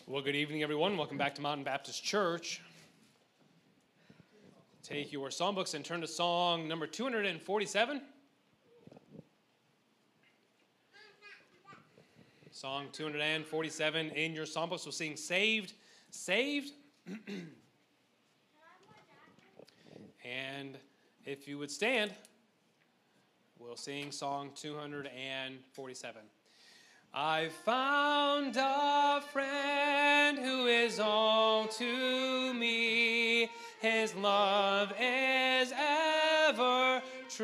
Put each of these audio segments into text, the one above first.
Well, good evening, everyone. Welcome back to Mountain Baptist Church. Take your songbooks and turn to song number 247. Song 247 in your songbooks. We'll sing Saved, Saved. And if you would stand, we'll sing song 247. I found a friend who is all to me. His love is ever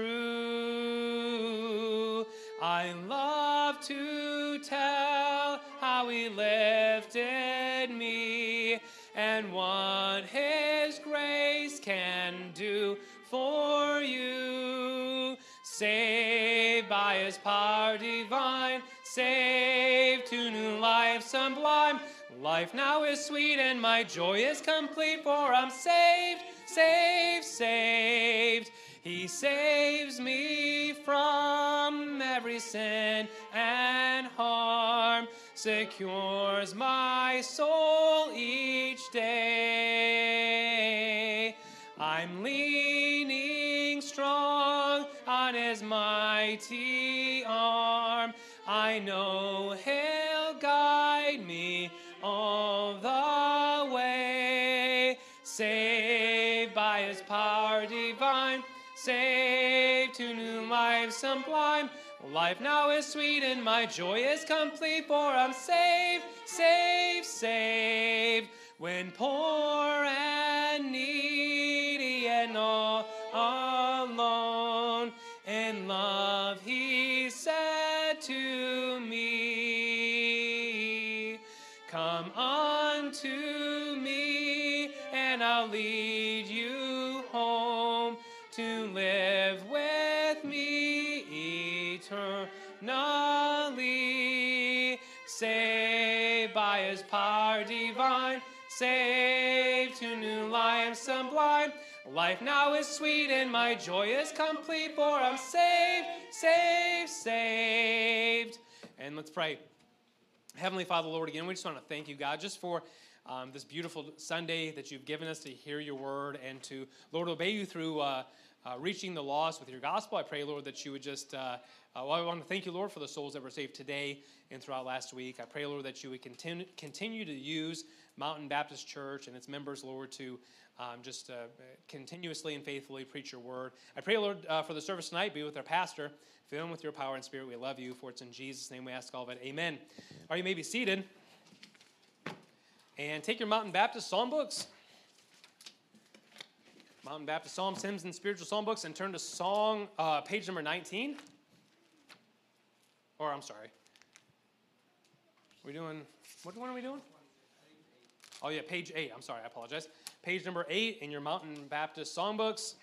true. I love to tell how he lifted me and what his grace can do for you. Saved by his power divine, saved to new life sublime. Life now is sweet and my joy is complete, for I'm saved, saved, saved. He saves me from every sin and harm, secures my soul each day. I'm leaning strong on his mighty arm. I know he'll guide me all the way. Saved by his power divine, saved to new life sublime. Life now is sweet and my joy is complete, for I'm saved, saved, saved. When poor and needy and all alone, in love he said to me, come unto me and I'll lead you home to live with me eternally. Saved by his power divine, saved to new life sublime. Life now is sweet and my joy is complete, for I'm saved, saved, saved. And let's pray. Heavenly Father, Lord, again, we just want to thank you, God, just for this beautiful Sunday that you've given us to hear your word and to, Lord, obey you through reaching the lost with your gospel. I pray, Lord, that you would just, I want to thank you, Lord, for the souls that were saved today and throughout last week. I pray, Lord, that you would continue to use Mountain Baptist Church and its members, Lord, to continuously and faithfully preach your word. I pray, Lord, for the service tonight, be with our pastor, fill him with your power and spirit. We love you, for it's in Jesus' name we ask all of it. Amen. All right, you may be seated. And take your Mountain Baptist Psalm books. Mountain Baptist Psalms, Hymns, and Spiritual Psalm books, and turn to song, page number 19. Or, I'm sorry. What one are we doing? Oh, yeah, page 8. I'm sorry, I apologize. Page number 8 in your Mountain Baptist Songbooks.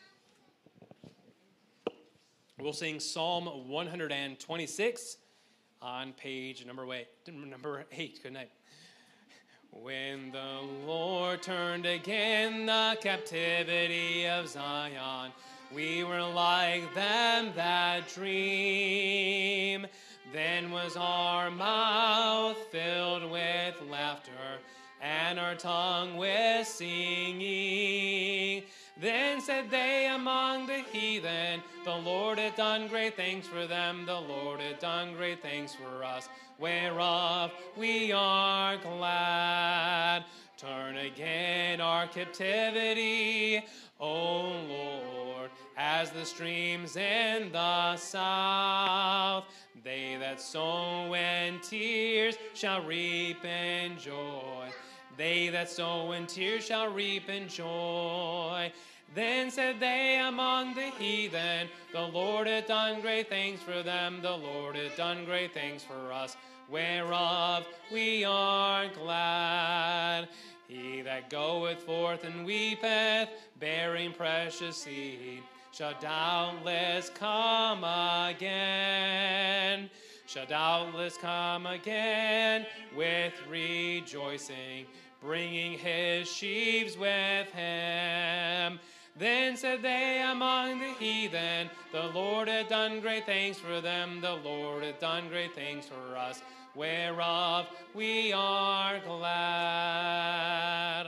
We'll sing Psalm 126 on page number 8. Good night. When the Lord turned again the captivity of Zion, we were like them that dream. Then was our mouth filled with laughter, and our tongue with singing. Then said they among the heathen, the Lord hath done great things for them, the Lord hath done great things for us, whereof we are glad. Turn again our captivity, O Lord, as the streams in the south. They that sow in tears shall reap in joy. They that sow in tears shall reap in joy. Then said they among the heathen, the Lord hath done great things for them, the Lord hath done great things for us, whereof we are glad. He that goeth forth and weepeth, bearing precious seed, shall doubtless come again, shall doubtless come again with rejoicing, bringing his sheaves with him. Then said they among the heathen, the Lord hath done great things for them, the Lord hath done great things for us, whereof we are glad.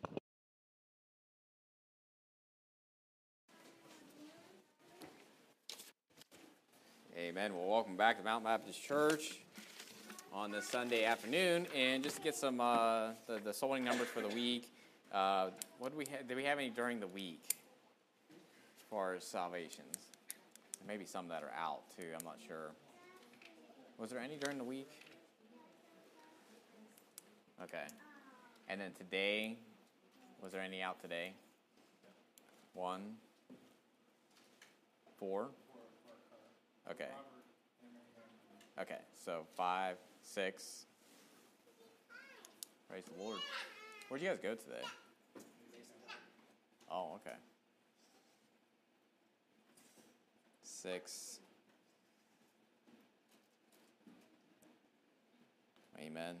Amen. Well, welcome back to Mountain Baptist Church on this Sunday afternoon. And just to get some the soul winning numbers for the week, what do we have? Did we have any during the week as far as salvations? Maybe some that are out too. I'm not sure. Was there any during the week? Okay. And then today, was there any out today? 1, 4. Okay. Okay, so 5, 6. Praise the Lord. Where'd you guys go today? Oh, okay. 6. Amen.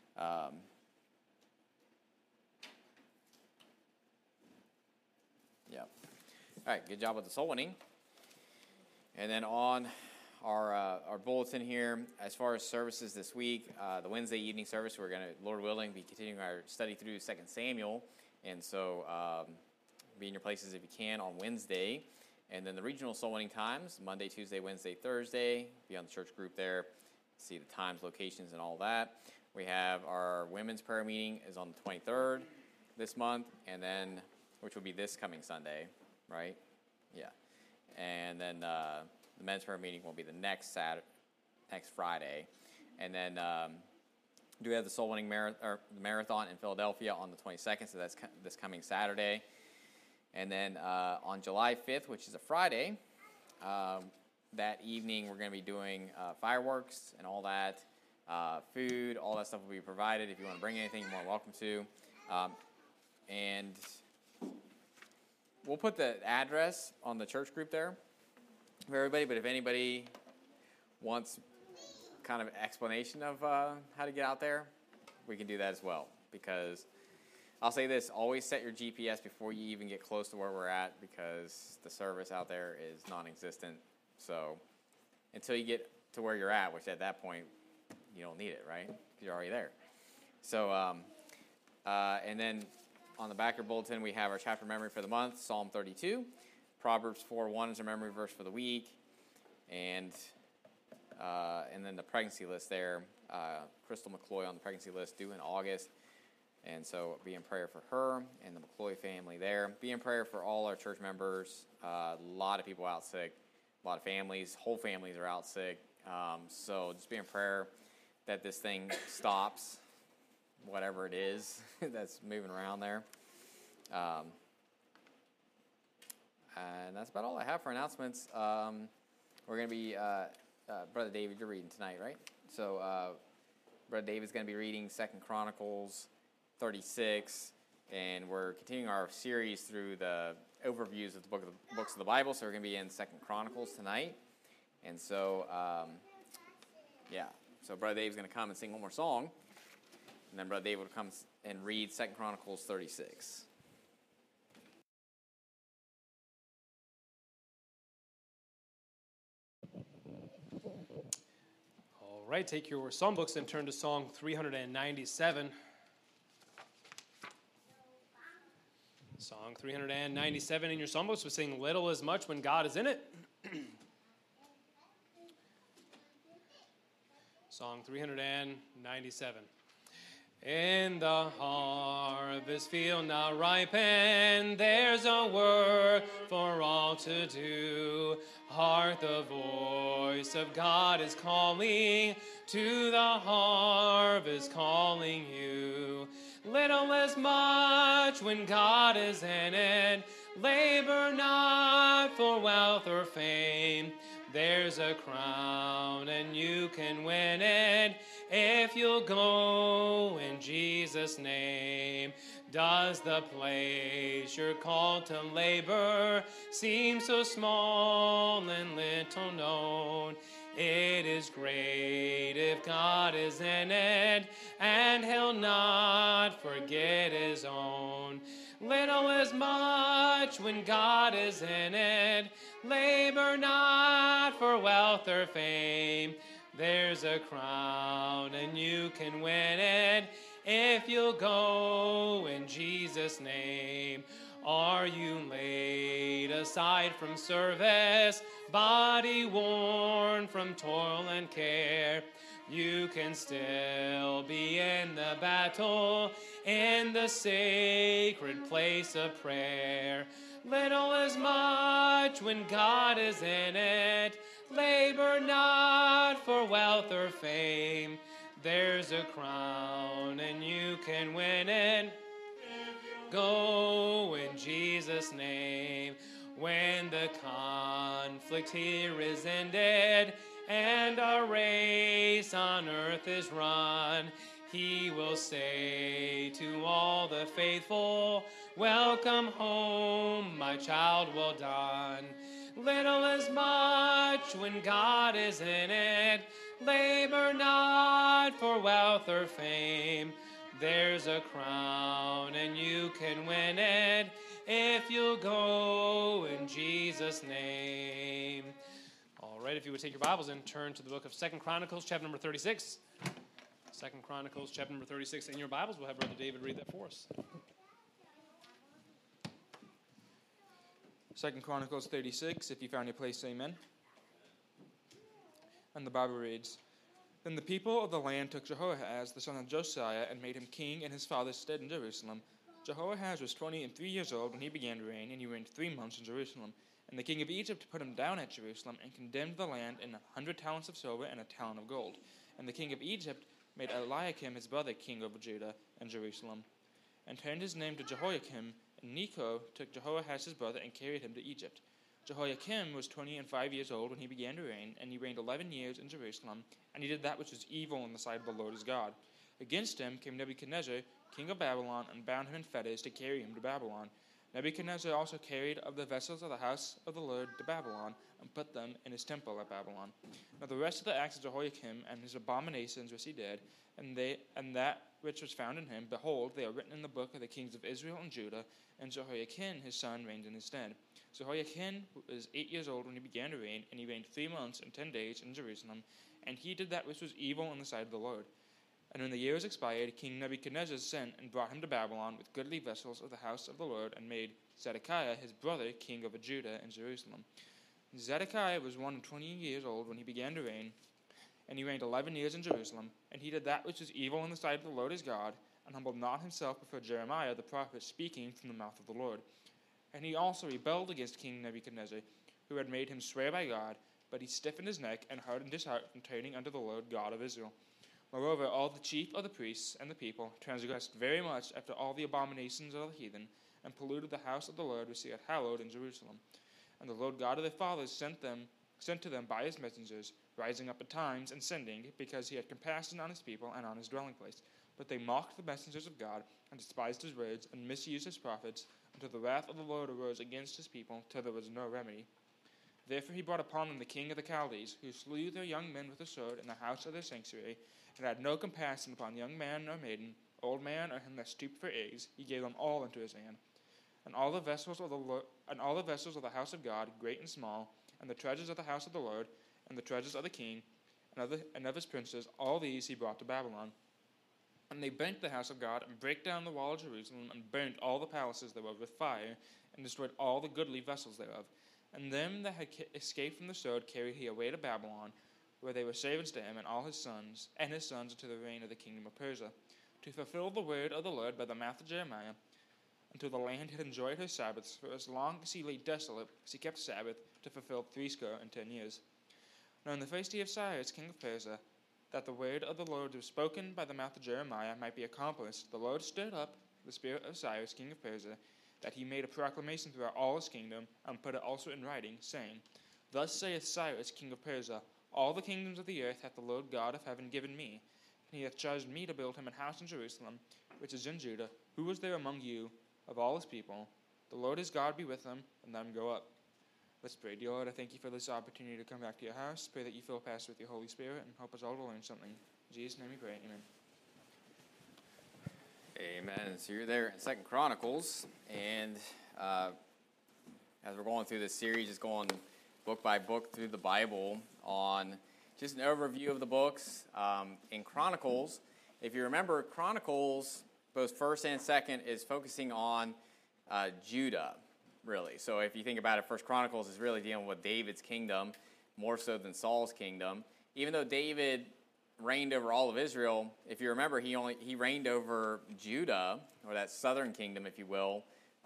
Yeah. All right, good job with the soul winning. And then on our bulletin here, as far as services this week, the Wednesday evening service, we're going to, Lord willing, be continuing our study through 2 Samuel. And so be in your places if you can on Wednesday. And then the regional soul winning times, Monday, Tuesday, Wednesday, Thursday. Be on the church group there, see the times, locations, and all that. We have our women's prayer meeting is on the 23rd this month, and then, which will be this coming Sunday, right? Yeah. And then the men's prayer meeting will be the next Friday. And then do we have the soul winning marathon in Philadelphia on the 22nd, so that's this coming Saturday. And then on July 5th, which is a Friday, that evening we're going to be doing fireworks and all that. Food, all that stuff will be provided. If you want to bring anything, you're more welcome to. And we'll put the address on the church group there for everybody, but if anybody wants kind of explanation of how to get out there, we can do that as well. Because I'll say this, always set your GPS before you even get close to where we're at, because the service out there is non-existent. So until you get to where you're at, which at that point, you don't need it, right? Because you're already there. So, and then on the back of your bulletin, we have our chapter memory for the month, Psalm 32. Proverbs 4:1 is our memory verse for the week. And then the pregnancy list there, Crystal McCloy on the pregnancy list due in August. And so be in prayer for her and the McCloy family there. Be in prayer for all our church members. A lot of people out sick. A lot of families, whole families are out sick. So just be in prayer that this thing stops, whatever it is that's moving around there. And that's about all I have for announcements. We're going to be, Brother David, you're reading tonight, right? So Brother David's going to be reading 2 Chronicles 36, and we're continuing our series through the overviews of the books of the Bible. So we're going to be in 2 Chronicles tonight. And so, so Brother Dave's going to come and sing one more song, and then Brother Dave will come and read 2 Chronicles 36. All right, take your song books and turn to Song 397. Song 397 in your song books. We sing Little is Much When God is in It. Song 397. In the harvest field now ripen, there's a work for all to do. Hark, the voice of God is calling, to the harvest calling you. Little is much when God is in it. Labor not for wealth or fame. There's a crown and you can win it if you'll go in Jesus' name. Does the place you're called to labor seem so small and little known? It is great if God is in it, and he'll not forget his own. Little is much when God is in it. Labor not for wealth or fame. There's a crown and you can win it if you'll go in Jesus' name. Are you laid aside from service, body worn from toil and care? You can still be in the battle, in the sacred place of prayer. Little is much when God is in it. Labor not for wealth or fame. There's a crown and you can win it. Go in Jesus' name. When the conflict here is ended and our race on earth is run, he will say to all the faithful, welcome home, my child, well done. Little is much when God is in it. Labor not for wealth or fame. There's a crown and you can win it if you'll go in Jesus' name. All right, if you would take your Bibles and turn to the book of 2 Chronicles, chapter number 36. 2 Chronicles, chapter number 36. In your Bibles, we'll have Brother David read that for us. 2 Chronicles 36, if you found your place, say amen. And the Bible reads, Then the people of the land took Jehoahaz, the son of Josiah, and made him king in his father's stead in Jerusalem. Jehoahaz was 23 years old when he began to reign, and he reigned 3 months in Jerusalem. And the king of Egypt put him down at Jerusalem, and condemned the land in 100 talents of silver and a talent of gold. And the king of Egypt made Eliakim his brother king over Judah and Jerusalem, and turned his name to Jehoiakim. And Necho took Jehoahaz his brother and carried him to Egypt. Jehoiakim was 25 years old when he began to reign, and he reigned 11 years in Jerusalem, and he did that which was evil in the sight of the Lord his God. Against him came Nebuchadnezzar, king of Babylon, and bound him in fetters to carry him to Babylon. Nebuchadnezzar also carried of the vessels of the house of the Lord to Babylon, and put them in his temple at Babylon. Now the rest of the acts of Jehoiakim and his abominations which he did, and that which was found in him, behold, they are written in the book of the kings of Israel and Judah, and Jehoiakim his son reigned in his stead. Jehoiakim was 8 years old when he began to reign, and he reigned 3 months and 10 days in Jerusalem, and he did that which was evil in the sight of the Lord. And when the year was expired, King Nebuchadnezzar sent and brought him to Babylon with goodly vessels of the house of the Lord, and made Zedekiah his brother king over Judah and Jerusalem. Zedekiah was 120 years old when he began to reign, and he reigned 11 years in Jerusalem, and he did that which was evil in the sight of the Lord his God, and humbled not himself before Jeremiah the prophet, speaking from the mouth of the Lord. And he also rebelled against King Nebuchadnezzar, who had made him swear by God, but he stiffened his neck and hardened his heart from turning unto the Lord God of Israel. Moreover, all the chief of the priests and the people transgressed very much after all the abominations of the heathen, and polluted the house of the Lord which he had hallowed in Jerusalem. And the Lord God of their fathers sent to them by his messengers, rising up at times and sending, because he had compassion on his people and on his dwelling place. But they mocked the messengers of God, and despised his words, and misused his prophets, until the wrath of the Lord arose against his people, till there was no remedy. Therefore he brought upon them the king of the Chaldees, who slew their young men with a sword in the house of their sanctuary, and had no compassion upon young man nor maiden, old man or him that stooped for eggs. He gave them all into his hand. And all the vessels of the house of God, great and small, and the treasures of the house of the Lord, and the treasures of the king, and of his princes, all these he brought to Babylon. And they burnt the house of God, and brake down the wall of Jerusalem, and burnt all the palaces thereof with fire, and destroyed all the goodly vessels thereof. And them that had escaped from the sword carried he away to Babylon, where they were servants to him, and all his sons unto the reign of the kingdom of Persia, to fulfill the word of the Lord by the mouth of Jeremiah, until the land had enjoyed her Sabbaths, for as long as he lay desolate, she kept Sabbath, to fulfill 60 years. Now in the first year of Cyrus, king of Persia, that the word of the Lord was spoken by the mouth of Jeremiah might be accomplished, the Lord stirred up the spirit of Cyrus, king of Persia, that he made a proclamation throughout all his kingdom, and put it also in writing, saying, Thus saith Cyrus, king of Persia, all the kingdoms of the earth hath the Lord God of heaven given me, and he hath charged me to build him an house in Jerusalem, which is in Judah. Who was there among you of all his people? The Lord his God be with them, and let him go up. Let's pray. Dear Lord, I thank you for this opportunity to come back to your house. Pray that you fill Pastor with your Holy Spirit and help us all to learn something. In Jesus' name we pray. Amen. Amen. So you're there in Second Chronicles, and as we're going through this series, just going book by book through the Bible on just an overview of the books. In Chronicles, if you remember, Chronicles, both first and second, is focusing on Judah, really. So if you think about it, First Chronicles is really dealing with David's kingdom more so than Saul's kingdom. Even though David reigned over all of Israel, if you remember, he reigned over Judah, or that southern kingdom, if you will,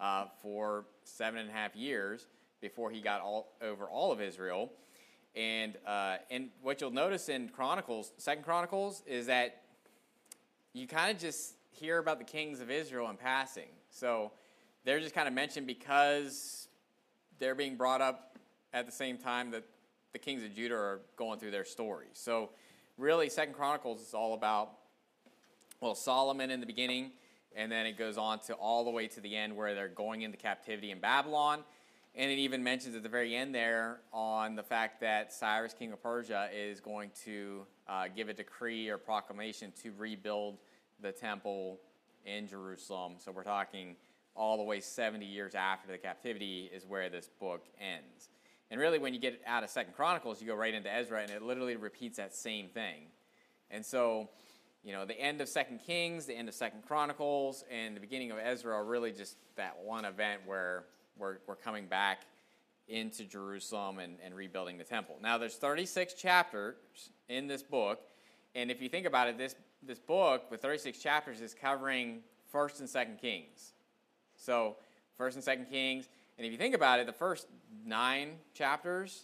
for 7.5 years before he got over all of Israel. And what you'll notice in Chronicles, Second Chronicles, is that you kind of just hear about the kings of Israel in passing. So they're just kind of mentioned because they're being brought up at the same time that the kings of Judah are going through their story. So really, Second Chronicles is all about, well, Solomon in the beginning, and then it goes on to all the way to the end where they're going into captivity in Babylon. And it even mentions at the very end there on the fact that Cyrus, king of Persia, is going to give a decree or proclamation to rebuild the temple in Jerusalem. So we're talking all the way 70 years after the captivity is where this book ends. And really, when you get out of Second Chronicles, you go right into Ezra, and it literally repeats that same thing. And so, the end of Second Kings, the end of Second Chronicles, and the beginning of Ezra are really just that one event where we're coming back into Jerusalem and rebuilding the temple. Now, there's 36 chapters in this book, and if you think about it, this book with 36 chapters is covering First and Second Kings. So, First and Second Kings. And if you think about it, the first 9 chapters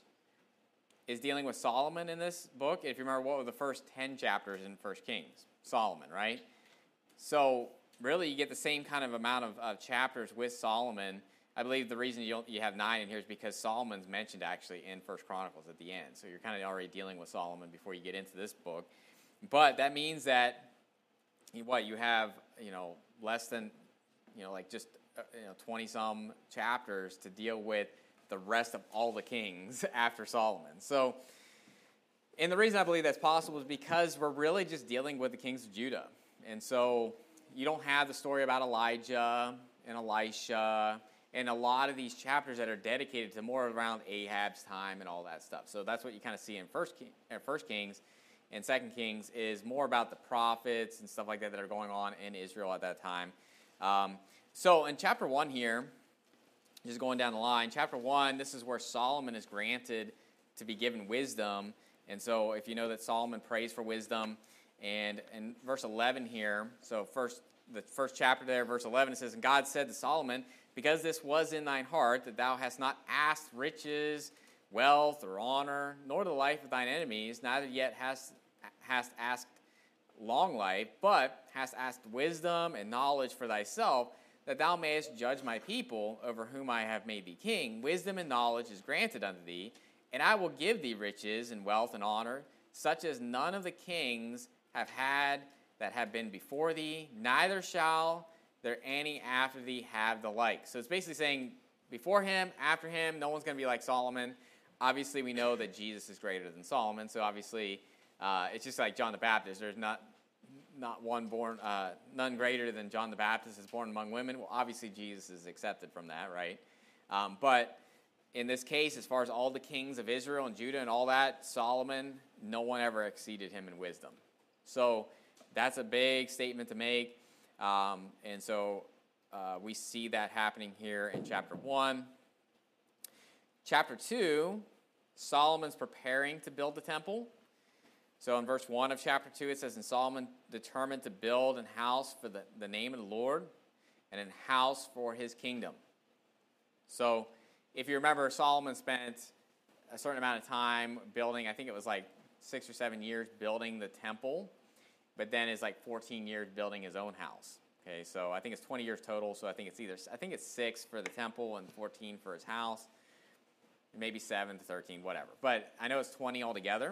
is dealing with Solomon in this book. If you remember, what were the first 10 chapters in 1 Kings? Solomon, right? So really, you get the same kind of amount of chapters with Solomon. I believe the reason you have 9 in here is because Solomon's mentioned actually in 1 Chronicles at the end. So you're kind of already dealing with Solomon before you get into this book. But that means that, you have, less than, just 20-some chapters to deal with the rest of all the kings after Solomon. So, and the reason I believe that's possible is because we're really just dealing with the kings of Judah. And so you don't have the story about Elijah and Elisha and a lot of these chapters that are dedicated to more around Ahab's time and all that stuff. So that's what you kind of see in First Kings and Second Kings is more about the prophets and stuff like that are going on in Israel at that time. So in chapter 1 here, just going down the line, chapter 1, this is where Solomon is granted to be given wisdom. And so if you know that Solomon prays for wisdom, and in verse 11 here, so the first chapter there, verse 11, it says, "And God said to Solomon, because this was in thine heart, that thou hast not asked riches, wealth, or honor, nor the life of thine enemies, neither yet hast asked long life, but hast asked wisdom and knowledge for thyself, that thou mayest judge my people, over whom I have made thee king. Wisdom and knowledge is granted unto thee, and I will give thee riches and wealth and honor, such as none of the kings have had that have been before thee, neither shall there any after thee have the like." So it's basically saying, before him, after him, no one's going to be like Solomon. Obviously, we know that Jesus is greater than Solomon, so obviously, it's just like John the Baptist. There's not one born, none greater than John the Baptist is born among women. Well, obviously, Jesus is accepted from that, right? But in this case, as far as all the kings of Israel and Judah and all that, Solomon, no one ever exceeded him in wisdom. So that's a big statement to make. And so we see that happening here in chapter 1. Chapter 2, Solomon's preparing to build the temple. So in verse 1 of chapter 2, it says, "And Solomon determined to build an house for the name of the Lord, and an house for his kingdom." So if you remember, Solomon spent a certain amount of time building, I think it was like 6 or 7 years building the temple, but then it's like 14 years building his own house. Okay, so I think it's 20 years total, so I think it's 6 for the temple and 14 for his house, maybe 7 to 13, whatever. But I know it's 20 altogether.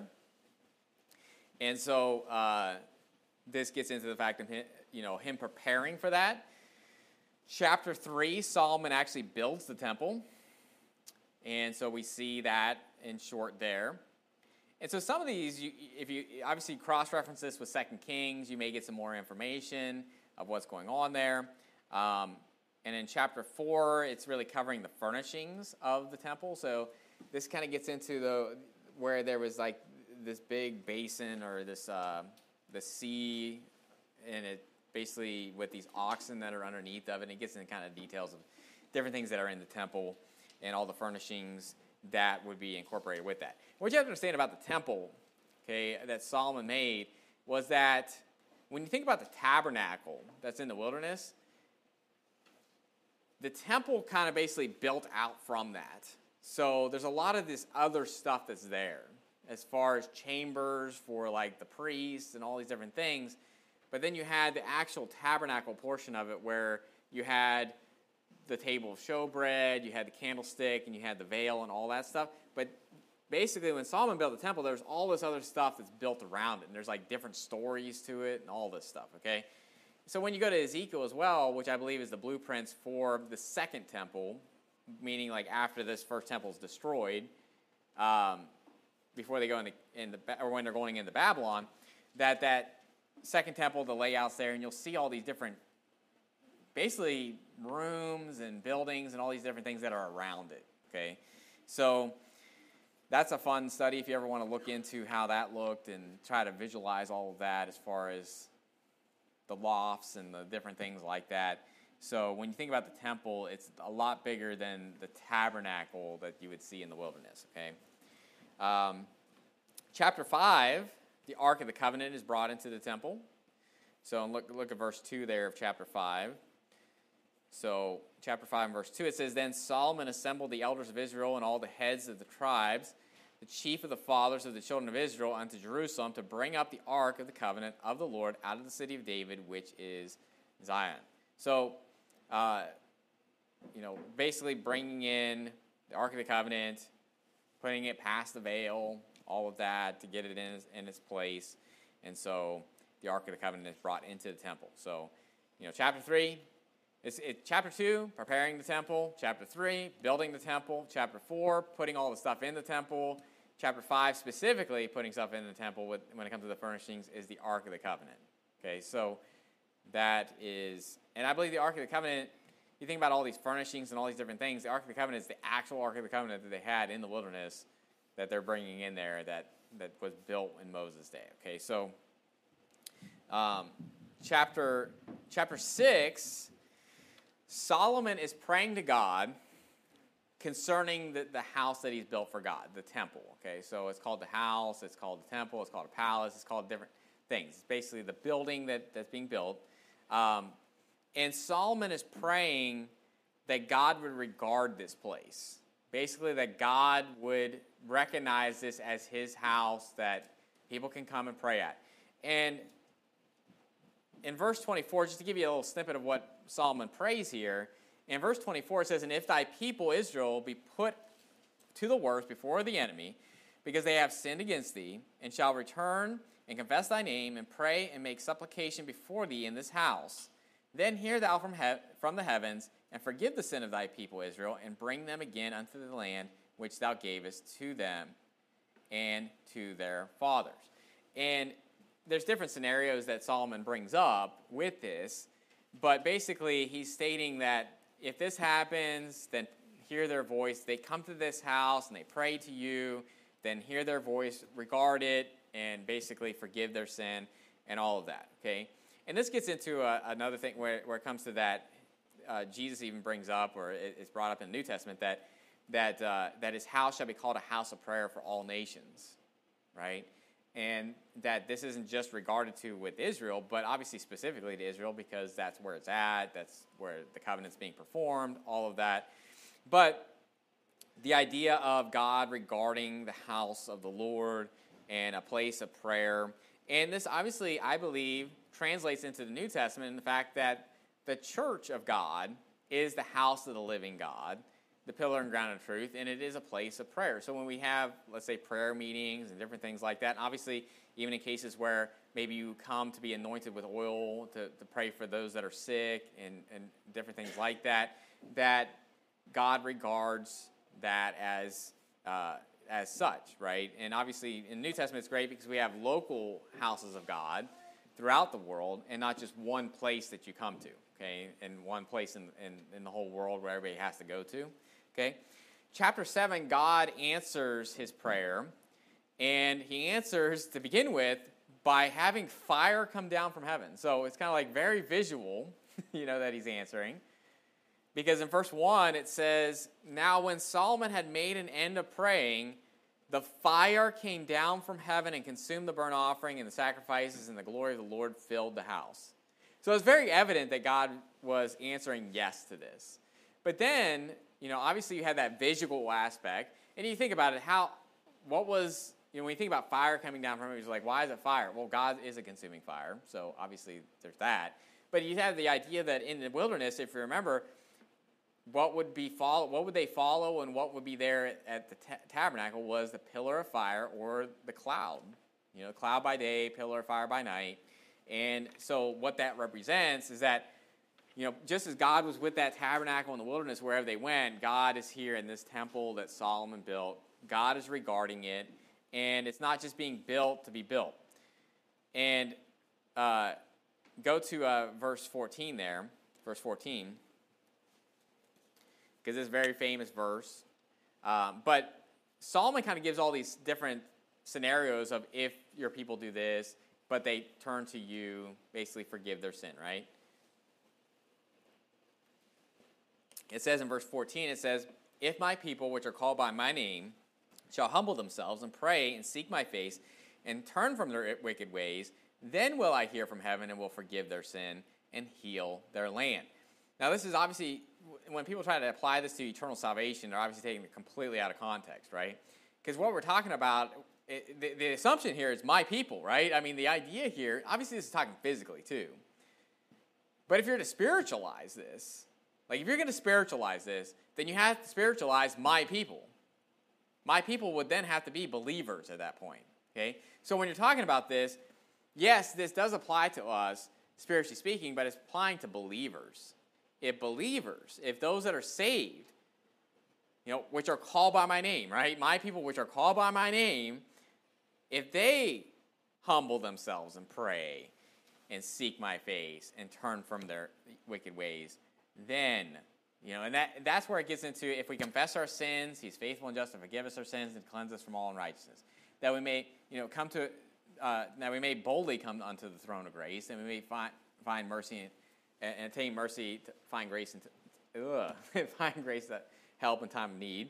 And so this gets into the fact of him preparing for that. Chapter 3, Solomon actually builds the temple. And so we see that in short there. And so some of these, if you obviously cross-reference this with 2 Kings, you may get some more information. of what's going on there. And in chapter 4, it's really covering the furnishings of the temple. So this kind of gets into where there was like this big basin or this the sea, and it basically with these oxen that are underneath of it. And it gets into kind of details of different things that are in the temple and all the furnishings that would be incorporated with that. What you have to understand about the temple, okay, that Solomon made was that when you think about the tabernacle that's in the wilderness, the temple kind of basically built out from that. So there's a lot of this other stuff that's there as far as chambers for like the priests and all these different things. But then you had the actual tabernacle portion of it where you had the table of showbread, you had the candlestick, and you had the veil and all that stuff. But basically when Solomon built the temple, there's all this other stuff that's built around it. And there's like different stories to it and all this stuff, okay? So when you go to Ezekiel as well, which I believe is the blueprints for the second temple, meaning like after this first temple is destroyed, before they go or when they're going into Babylon, that second temple, the layout's there, and you'll see all these different, basically rooms and buildings and all these different things that are around it. Okay, so that's a fun study if you ever want to look into how that looked and try to visualize all of that as far as the lofts and the different things like that. So when you think about the temple, it's a lot bigger than the tabernacle that you would see in the wilderness, okay? Chapter 5, the Ark of the Covenant is brought into the temple. So look at verse 2 there of chapter 5. So chapter 5 and verse 2, it says, Then Solomon assembled the elders of Israel and all the heads of the tribes, the chief of the fathers of the children of Israel, unto Jerusalem to bring up the ark of the covenant of the Lord out of the city of David, which is Zion. So, basically bringing in the ark of the covenant, putting it past the veil, all of that to get it in its place. And so the ark of the covenant is brought into the temple. So, chapter 3, chapter 2, preparing the temple. Chapter 3, building the temple. Chapter 4, putting all the stuff in the temple. Chapter 5, specifically putting stuff in the temple when it comes to the furnishings, is the Ark of the Covenant. Okay, so that is, and I believe the Ark of the Covenant, you think about all these furnishings and all these different things, the Ark of the Covenant is the actual Ark of the Covenant that they had in the wilderness that they're bringing in there that was built in Moses' day. Okay, so chapter 6, Solomon is praying to God concerning the house that he's built for God, the temple. Okay, so it's called the house, it's called the temple, it's called a palace, it's called different things. It's basically the building that's being built. And Solomon is praying that God would regard this place. Basically, that God would recognize this as his house that people can come and pray at. And in verse 24, just to give you a little snippet of what Solomon prays here, in verse 24 it says, And if thy people Israel be put to the worst before the enemy, because they have sinned against thee, and shall return and confess thy name, and pray and make supplication before thee in this house, then hear thou from the heavens, and forgive the sin of thy people Israel, and bring them again unto the land which thou gavest to them and to their fathers. And there's different scenarios that Solomon brings up with this, but basically he's stating that if this happens, then hear their voice. They come to this house and they pray to you, then hear their voice, regard it, and basically forgive their sin and all of that, okay? And this gets into another thing where it comes to that, Jesus even brings up, or it's brought up in the New Testament, that his house shall be called a house of prayer for all nations, right? And that this isn't just regarded to with Israel, but obviously specifically to Israel because that's where it's at, that's where the covenant's being performed, all of that. But the idea of God regarding the house of the Lord and a place of prayer, and this obviously, I believe, translates into the New Testament in the fact that the church of God is the house of the living God, the pillar and ground of truth, and it is a place of prayer. So when we have, let's say, prayer meetings and different things like that, and obviously even in cases where maybe you come to be anointed with oil to pray for those that are sick and different things like that, that God regards that as such, right? And obviously in the New Testament it's great because we have local houses of God throughout the world and not just one place that you come to, okay, and one place in the whole world where everybody has to go to, okay. Chapter 7, God answers his prayer, and he answers, to begin with, by having fire come down from heaven. So it's kind of like very visual, that he's answering. Because in verse 1, it says, "Now when Solomon had made an end of praying, the fire came down from heaven and consumed the burnt offering and the sacrifices, and the glory of the Lord filled the house." So it's very evident that God was answering yes to this. But then, obviously you had that visual aspect, and you think about it, when you think about fire coming down from heaven, it's like, why is it fire? Well, God is a consuming fire, so obviously there's that. But you have the idea that in the wilderness, if you remember, what would they follow, and what would be there at the tabernacle was the pillar of fire or the cloud. Cloud by day, pillar of fire by night. And so what that represents is that, just as God was with that tabernacle in the wilderness wherever they went, God is here in this temple that Solomon built. God is regarding it, and it's not just being built to be built. And go to verse 14 there, verse 14. Because it's a very famous verse. But Solomon kind of gives all these different scenarios of if your people do this, but they turn to you, basically forgive their sin, right? It says in verse 14, it says, "If my people, which are called by my name, shall humble themselves and pray and seek my face and turn from their wicked ways, then will I hear from heaven and will forgive their sin and heal their land." Now this is obviously, when people try to apply this to eternal salvation, they're obviously taking it completely out of context, right? Because what we're talking about, the assumption here is my people, right? I mean, the idea here, obviously this is talking physically too. But if you're to spiritualize this, if you're going to spiritualize this, then you have to spiritualize my people. My people would then have to be believers at that point, okay? So when you're talking about this, yes, this does apply to us, spiritually speaking, but it's applying to believers. If those that are saved, which are called by my name, right? My people which are called by my name, if they humble themselves and pray and seek my face and turn from their wicked ways, then, and that's where it gets into, if we confess our sins, he's faithful and just to forgive us our sins and cleanse us from all unrighteousness. That we may, that we may boldly come unto the throne of grace, and we may find mercy and attain mercy to find grace find grace that help in time of need.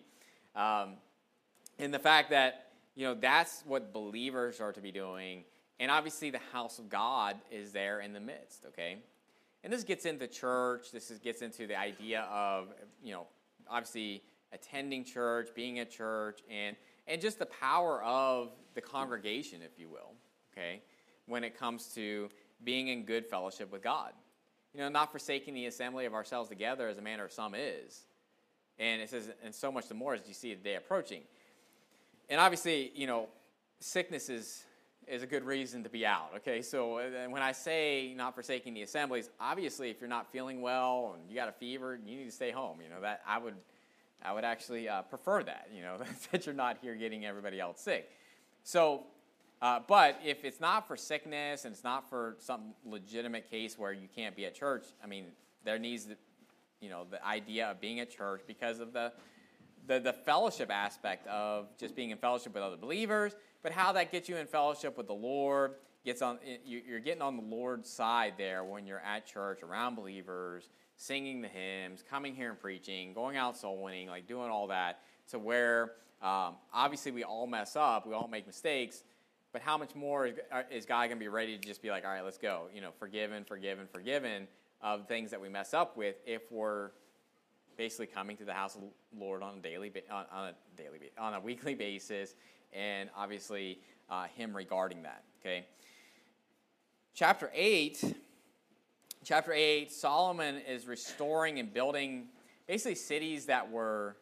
And the fact that, that's what believers are to be doing. And obviously the house of God is there in the midst, okay? And this gets into church. Gets into the idea of, obviously attending church, being at church, and just the power of the congregation, if you will, okay, when it comes to being in good fellowship with God. Not forsaking the assembly of ourselves together as a manner of some is. And it says, and so much the more as you see the day approaching. And obviously, sickness is a good reason to be out, okay? So when I say not forsaking the assemblies, obviously if you're not feeling well and you got a fever, you need to stay home. That I would actually prefer that, that you're not here getting everybody else sick. So, but if it's not for sickness and it's not for some legitimate case where you can't be at church, I mean, there needs to, the idea of being at church because of the fellowship aspect of just being in fellowship with other believers, but how that gets you in fellowship with the Lord, you're getting on the Lord's side there when you're at church around believers, singing the hymns, coming here and preaching, going out soul winning, doing all that, to where obviously we all mess up, we all make mistakes, but how much more is God going to be ready to just be like, all right, let's go, forgiven of things that we mess up with if we're basically coming to the house of the Lord on a weekly basis, and obviously Him regarding that. Okay. Chapter 8, Solomon is restoring and building basically cities that were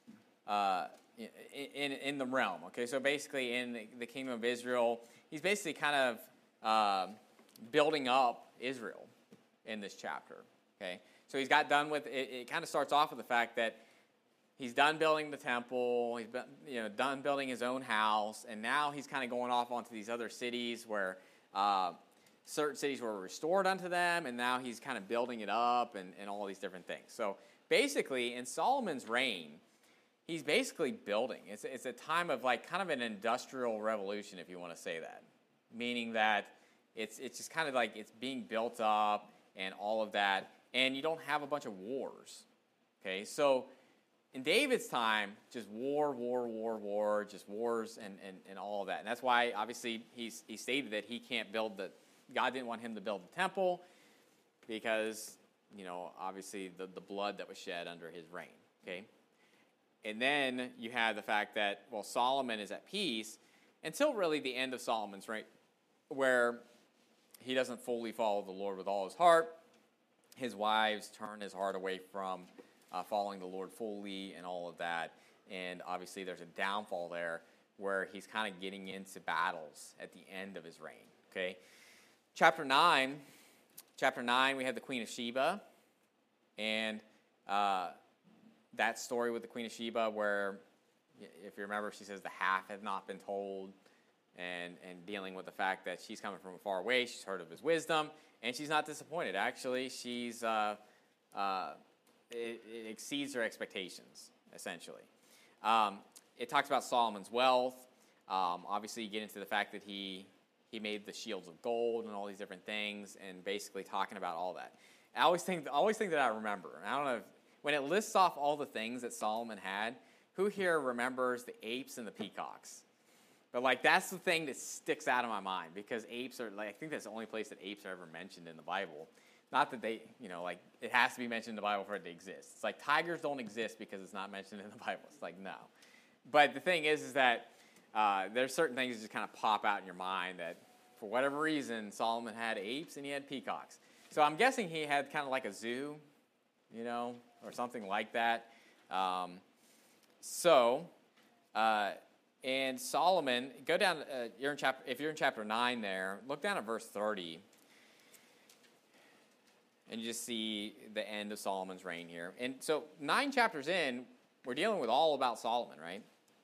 in the realm. Okay, so basically in the kingdom of Israel, he's basically kind of building up Israel in this chapter. Okay, so he's got done with it. It kind of starts off with the fact that he's done building the temple. He's been, done building his own house, and now he's kind of going off onto these other cities where certain cities were restored unto them, and now he's kind of building it up and all these different things. So basically, in Solomon's reign, he's basically building. It's a time of like kind of an industrial revolution, if you want to say that, meaning that it's just kind of like it's being built up and all of that, and you don't have a bunch of wars. Okay, so in David's time, just war, just wars and all of that. And that's why, obviously, he stated that he can't build God didn't want him to build the temple because, obviously the blood that was shed under his reign. Okay? And then you have the fact that, Solomon is at peace until really the end of Solomon's reign, where he doesn't fully follow the Lord with all his heart. His wives turn his heart away from following the Lord fully and all of that. And obviously there's a downfall there where he's kind of getting into battles at the end of his reign. Okay, Chapter 9, we have the Queen of Sheba. And that story with the Queen of Sheba where, if you remember, she says the half had not been told. And dealing with the fact that she's coming from far away, she's heard of his wisdom, and she's not disappointed. Actually, she's... It exceeds her expectations, essentially. It talks about Solomon's wealth. Obviously, you get into the fact that he made the shields of gold and all these different things, and basically talking about all that. I always think that I remember. I don't know when it lists off all the things that Solomon had. Who here remembers the apes and the peacocks? But that's the thing that sticks out of my mind because apes are I think that's the only place that apes are ever mentioned in the Bible. Not that they, it has to be mentioned in the Bible for it to exist. It's like tigers don't exist because it's not mentioned in the Bible. It's like, no. But the thing is that there's certain things that just kind of pop out in your mind that, for whatever reason, Solomon had apes and he had peacocks. So I'm guessing he had kind of like a zoo, or something like that. And Solomon, go down, if you're in chapter 9 there, look down at verse 30. And you just see the end of Solomon's reign here. And so 9 chapters in, we're dealing with all about Solomon, right?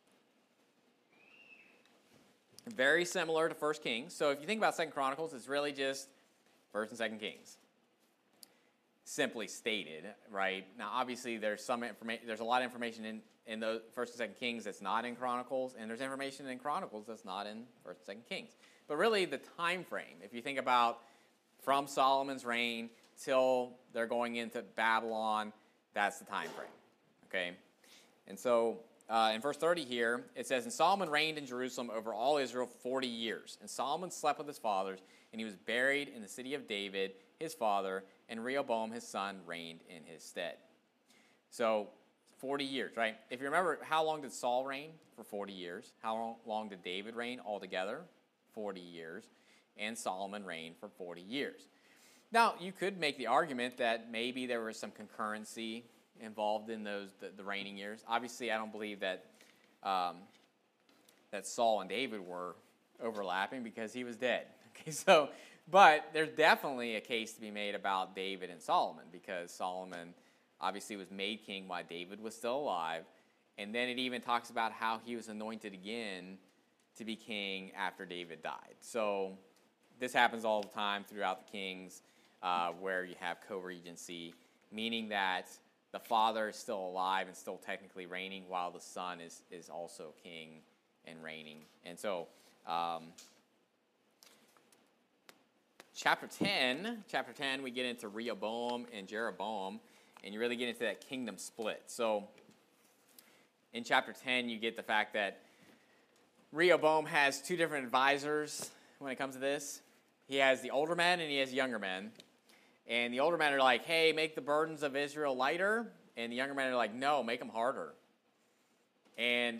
Very similar to 1 Kings. So if you think about 2 Chronicles, it's really just 1 and 2 Kings. Simply stated, right? Now, obviously, there's a lot of information in the 1 and 2 Kings that's not in Chronicles, and there's information in Chronicles that's not in 1 and 2 Kings. But really, the time frame, if you think about from Solomon's reign till they're going into Babylon, that's the time frame, okay? And so in verse 30 here, it says, "And Solomon reigned in Jerusalem over all Israel 40 years. And Solomon slept with his fathers, and he was buried in the city of David, his father, and Rehoboam, his son, reigned in his stead." So 40 years, right? If you remember, how long did Saul reign? For 40 years. How long did David reign altogether? 40 years. And Solomon reigned for 40 years. Now, you could make the argument that maybe there was some concurrency involved in the reigning years. Obviously, I don't believe that Saul and David were overlapping because he was dead. Okay, but there's definitely a case to be made about David and Solomon because Solomon obviously was made king while David was still alive, and then it even talks about how he was anointed again to be king after David died. So this happens all the time throughout the kings. Where you have co-regency, meaning that the father is still alive and still technically reigning while the son is also king and reigning. And so chapter 10, we get into Rehoboam and Jeroboam, and you really get into that kingdom split. So in chapter 10, you get the fact that Rehoboam has 2 different advisors when it comes to this. He has the older men and he has younger men. And the older men are like, hey, make the burdens of Israel lighter. And the younger men are like, no, make them harder. And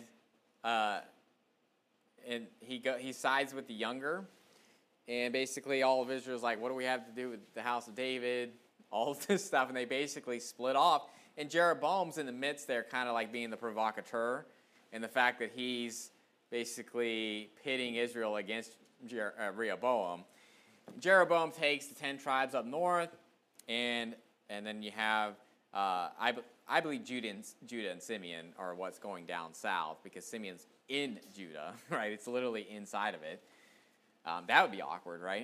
he sides with the younger. And basically all of Israel's like, what do we have to do with the house of David? All of this stuff. And they basically split off. And Jeroboam's in the midst there kind of like being the provocateur. And the fact that he's basically pitting Israel against Rehoboam. Jeroboam takes the 10 tribes up north, and then you have, I believe Judah and Simeon are what's going down south, because Simeon's in Judah, right? It's literally inside of it. That would be awkward, right?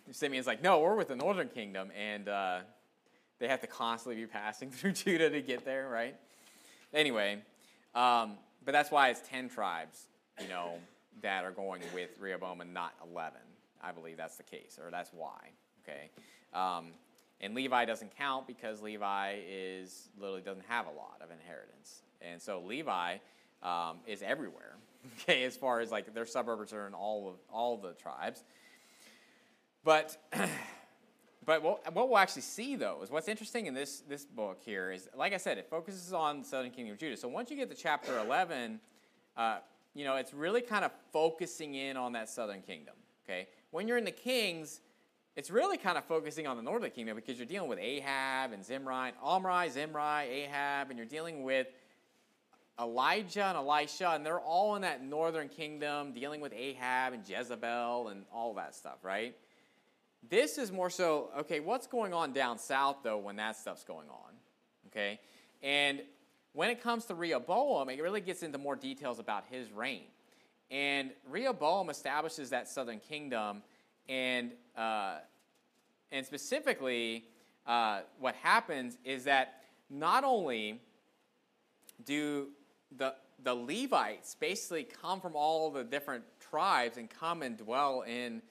Simeon's like, no, we're with the northern kingdom, and they have to constantly be passing through Judah to get there, right? Anyway, but that's why it's 10 tribes, that are going with Rehoboam and not 11. I believe that's the case, or that's why, okay? And Levi doesn't count because Levi literally doesn't have a lot of inheritance. And so Levi is everywhere, okay, as far as like their suburbs are in all the tribes. But what we'll actually see, though, is what's interesting in this book here is, like I said, it focuses on the southern kingdom of Judah. So once you get to chapter 11, it's really kind of focusing in on that southern kingdom, okay? When you're in the Kings, it's really kind of focusing on the northern kingdom because you're dealing with Ahab and Zimri, Ahab, and you're dealing with Elijah and Elisha, and they're all in that northern kingdom dealing with Ahab and Jezebel and all that stuff, right? This is more so, okay, what's going on down south, though, when that stuff's going on, okay? And when it comes to Rehoboam, it really gets into more details about his reign. And Rehoboam establishes that southern kingdom, and specifically, what happens is that not only do the Levites basically come from all the different tribes and come and dwell in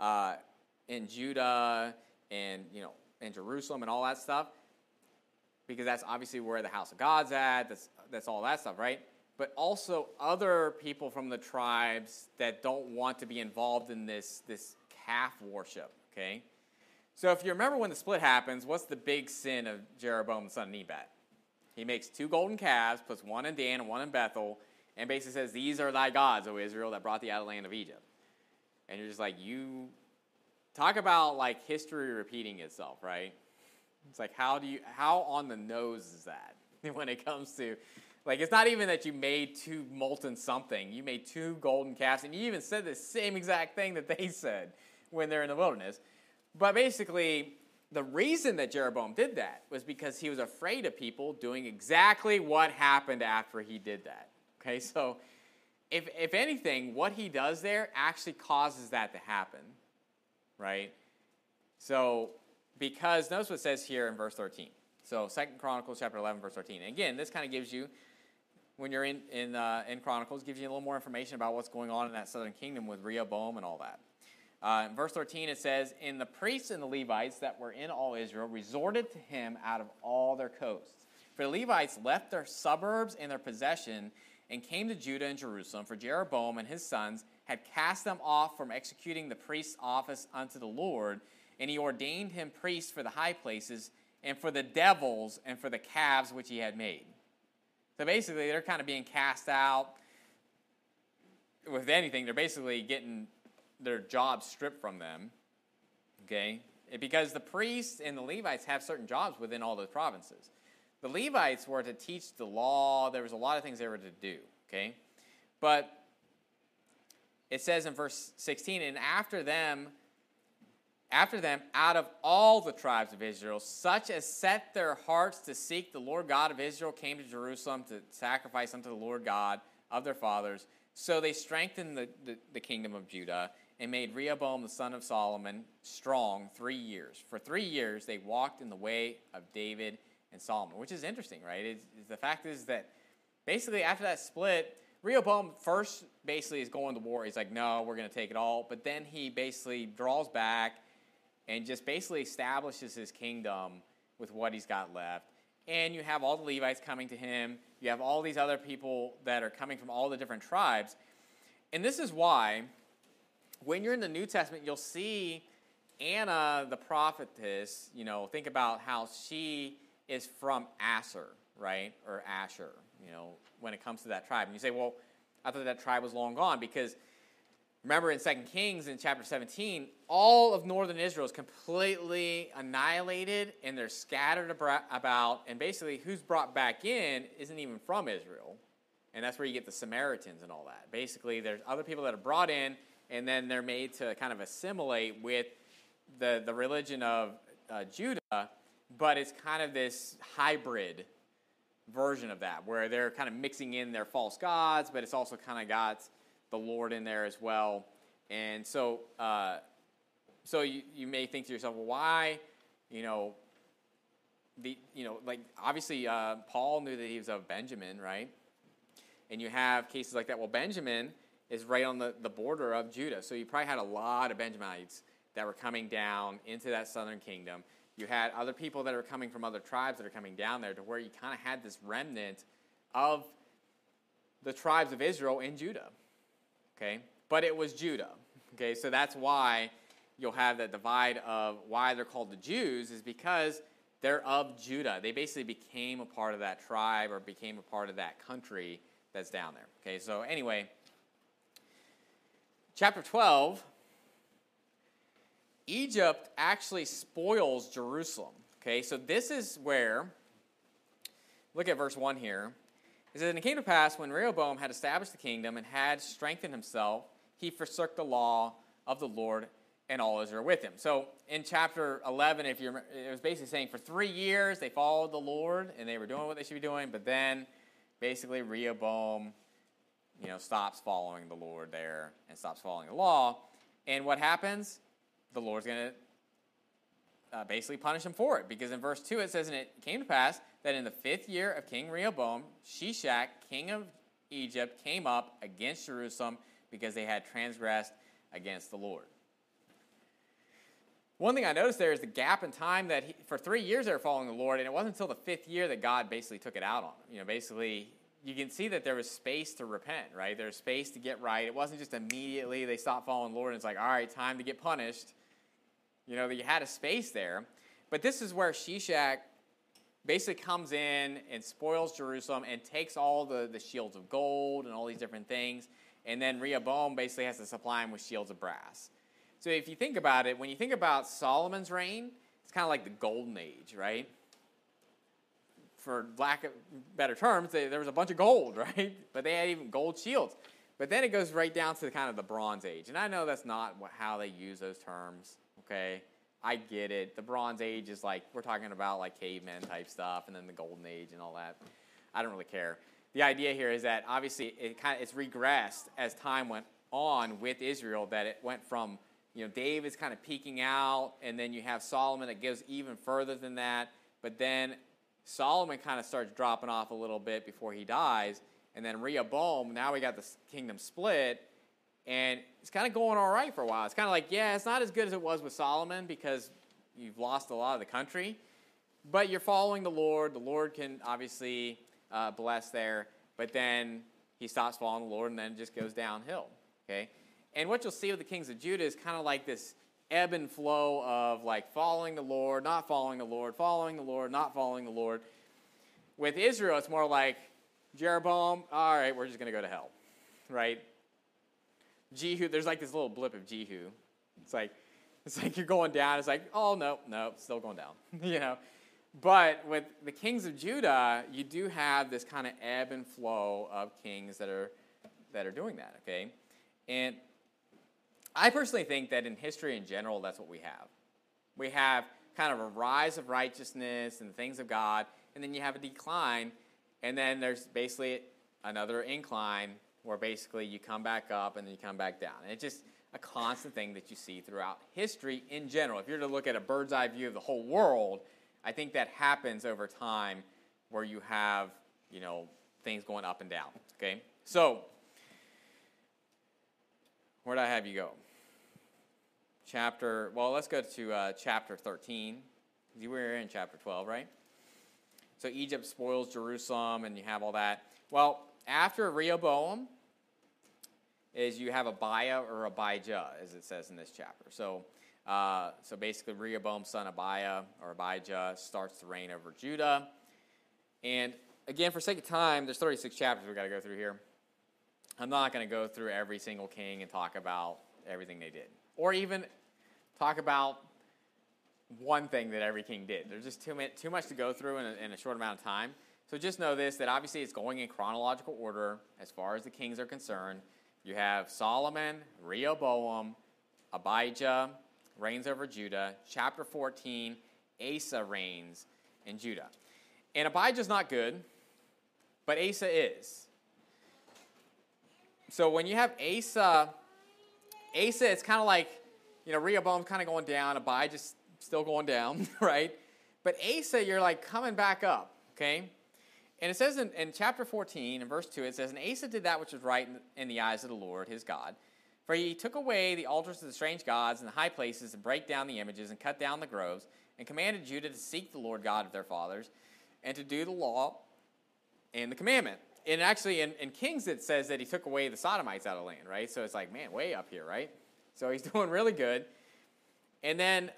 Judah and in Jerusalem and all that stuff, because that's obviously where the house of God's at. That's all that stuff, right? But also other people from the tribes that don't want to be involved in this calf worship, okay? So if you remember when the split happens, what's the big sin of Jeroboam, the son of Nebat? He makes 2 golden calves, puts one in Dan and one in Bethel, and basically says, these are thy gods, O Israel, that brought thee out of the land of Egypt. And you're just like, you talk about like history repeating itself, right? It's like, how on the nose is that when it comes to, like, it's not even that you made 2 molten something. You made 2 golden calves, and you even said the same exact thing that they said when they're in the wilderness. But basically, the reason that Jeroboam did that was because he was afraid of people doing exactly what happened after he did that. Okay, so if anything, what he does there actually causes that to happen, right? So, because notice what it says here in verse 13. So 2 Chronicles chapter 11, verse 13. And again, this kind of gives you, when you're in Chronicles, gives you a little more information about what's going on in that southern kingdom with Rehoboam and all that. In verse 13 it says, and the priests and the Levites that were in all Israel resorted to him out of all their coasts. For the Levites left their suburbs and their possession and came to Judah and Jerusalem, for Jeroboam and his sons had cast them off from executing the priest's office unto the Lord, and he ordained him priests for the high places and for the devils and for the calves which he had made. So basically, they're kind of being cast out. With anything, they're basically getting their jobs stripped from them, okay? Because the priests and the Levites have certain jobs within all those provinces. The Levites were to teach the law. There was a lot of things they were to do, okay? But it says in verse 16, and after them, out of all the tribes of Israel, such as set their hearts to seek the Lord God of Israel, came to Jerusalem to sacrifice unto the Lord God of their fathers. So they strengthened the kingdom of Judah and made Rehoboam the son of Solomon strong 3 years. For 3 years they walked in the way of David and Solomon, which is interesting, right? The fact is that basically after that split, Rehoboam first basically is going to war. He's like, no, we're going to take it all. But then he basically draws back and just basically establishes his kingdom with what he's got left. And you have all the Levites coming to him. You have all these other people that are coming from all the different tribes. And this is why, when you're in the New Testament, you'll see Anna, the prophetess, think about how she is from Asher, right? Or Asher, when it comes to that tribe. And you say, well, I thought that tribe was long gone, because remember in 2 Kings in chapter 17, all of northern Israel is completely annihilated, and they're scattered about, and basically who's brought back in isn't even from Israel. And that's where you get the Samaritans and all that. Basically, there's other people that are brought in, and then they're made to kind of assimilate with the religion of Judah, but it's kind of this hybrid version of that, where they're kind of mixing in their false gods, but it's also kind of got the Lord in there as well. And so So you may think to yourself, well, why, like obviously Paul knew that he was of Benjamin, right? And you have cases like that. Well, Benjamin is right on the border of Judah. So you probably had a lot of Benjamites that were coming down into that southern kingdom. You had other people that are coming from other tribes that are coming down there, to where you kind of had this remnant of the tribes of Israel in Judah. Okay? But it was Judah. Okay? So that's why you'll have that divide of why they're called the Jews, is because they're of Judah. They basically became a part of that tribe, or became a part of that country that's down there. Okay, so anyway, chapter 12, Egypt actually spoils Jerusalem. Okay, so this is where, look at verse 1 here. It says, "And it came to pass, when Rehoboam had established the kingdom and had strengthened himself, he forsook the law of the Lord, and all Israel with him." So in chapter 11, if you remember, it was basically saying for 3 years they followed the Lord and they were doing what they should be doing, but then basically Rehoboam, stops following the Lord there and stops following the law. And what happens? The Lord's going to basically punish him for it, because in verse 2 it says, "And it came to pass that in the 5th year of King Rehoboam, Shishak, king of Egypt, came up against Jerusalem, because they had transgressed against the Lord." One thing I noticed there is the gap in time that for 3 years they were following the Lord, and it wasn't until the 5th year that God basically took it out on them. Basically, you can see that there was space to repent, right? There was space to get right. It wasn't just immediately they stopped following the Lord and it's like, all right, time to get punished. You had a space there. But this is where Shishak basically comes in and spoils Jerusalem and takes all the shields of gold and all these different things, and then Rehoboam basically has to supply him with shields of brass. So if you think about it, when you think about Solomon's reign, it's kind of like the golden age, right? For lack of better terms, there was a bunch of gold, right? But they had even gold shields. But then it goes right down to kind of the Bronze Age. And I know that's not how they use those terms, okay? I get it. The Bronze Age is like, we're talking about like cavemen type stuff, and then the Golden Age and all that. I don't really care. The idea here is that obviously it's regressed as time went on with Israel, that it went from David's kind of peaking out, and then you have Solomon that goes even further than that. But then Solomon kind of starts dropping off a little bit before he dies. And then Rehoboam, now we got the kingdom split, and it's kind of going all right for a while. It's kind of like, yeah, it's not as good as it was with Solomon because you've lost a lot of the country. But you're following the Lord. The Lord can obviously bless there. But then he stops following the Lord, and then it just goes downhill. Okay? And what you'll see with the kings of Judah is kind of like this ebb and flow of like following the Lord, not following the Lord, following the Lord, not following the Lord. With Israel, it's more like Jeroboam, all right, we're just going to go to hell, right? Jehu, there's like this little blip of Jehu. It's like you're going down. It's like, oh, no, still going down, But with the kings of Judah, you do have this kind of ebb and flow of kings that are doing that, okay? And I personally think that in history in general, that's what we have. We have kind of a rise of righteousness and the things of God, and then you have a decline, and then there's basically another incline where basically you come back up and then you come back down. And it's just a constant thing that you see throughout history in general. If you're to look at a bird's eye view of the whole world, I think that happens over time where you have, things going up and down, okay? So, where did I have you go? Let's go to chapter 13. You were in chapter 12, right? So Egypt spoils Jerusalem, and you have all that. Well, after Rehoboam is you have Abiah or Abijah, as it says in this chapter. So basically Rehoboam's son Abiah or Abijah starts to reign over Judah. And again, for sake of time, there's 36 chapters we've got to go through here. I'm not going to go through every single king and talk about everything they did, or even talk about one thing that every king did. There's just too much to go through in a short amount of time. So just know this, that obviously it's going in chronological order as far as the kings are concerned. You have Solomon, Rehoboam, Abijah reigns over Judah. Chapter 14, Asa reigns in Judah. And Abijah's not good, but Asa is. So when you have Asa, it's kind of like Rehoboam's kind of going down, Abijah's still going down, right? But Asa, you're like coming back up, okay? And it says in chapter 14, in verse 2, it says, "And Asa did that which was right in the eyes of the Lord, his God. For he took away the altars of the strange gods and the high places, and brake down the images, and cut down the groves, and commanded Judah to seek the Lord God of their fathers, and to do the law and the commandment." And actually, in Kings, it says that he took away the Sodomites out of the land, right? So it's like, man, way up here, right? So he's doing really good. And then,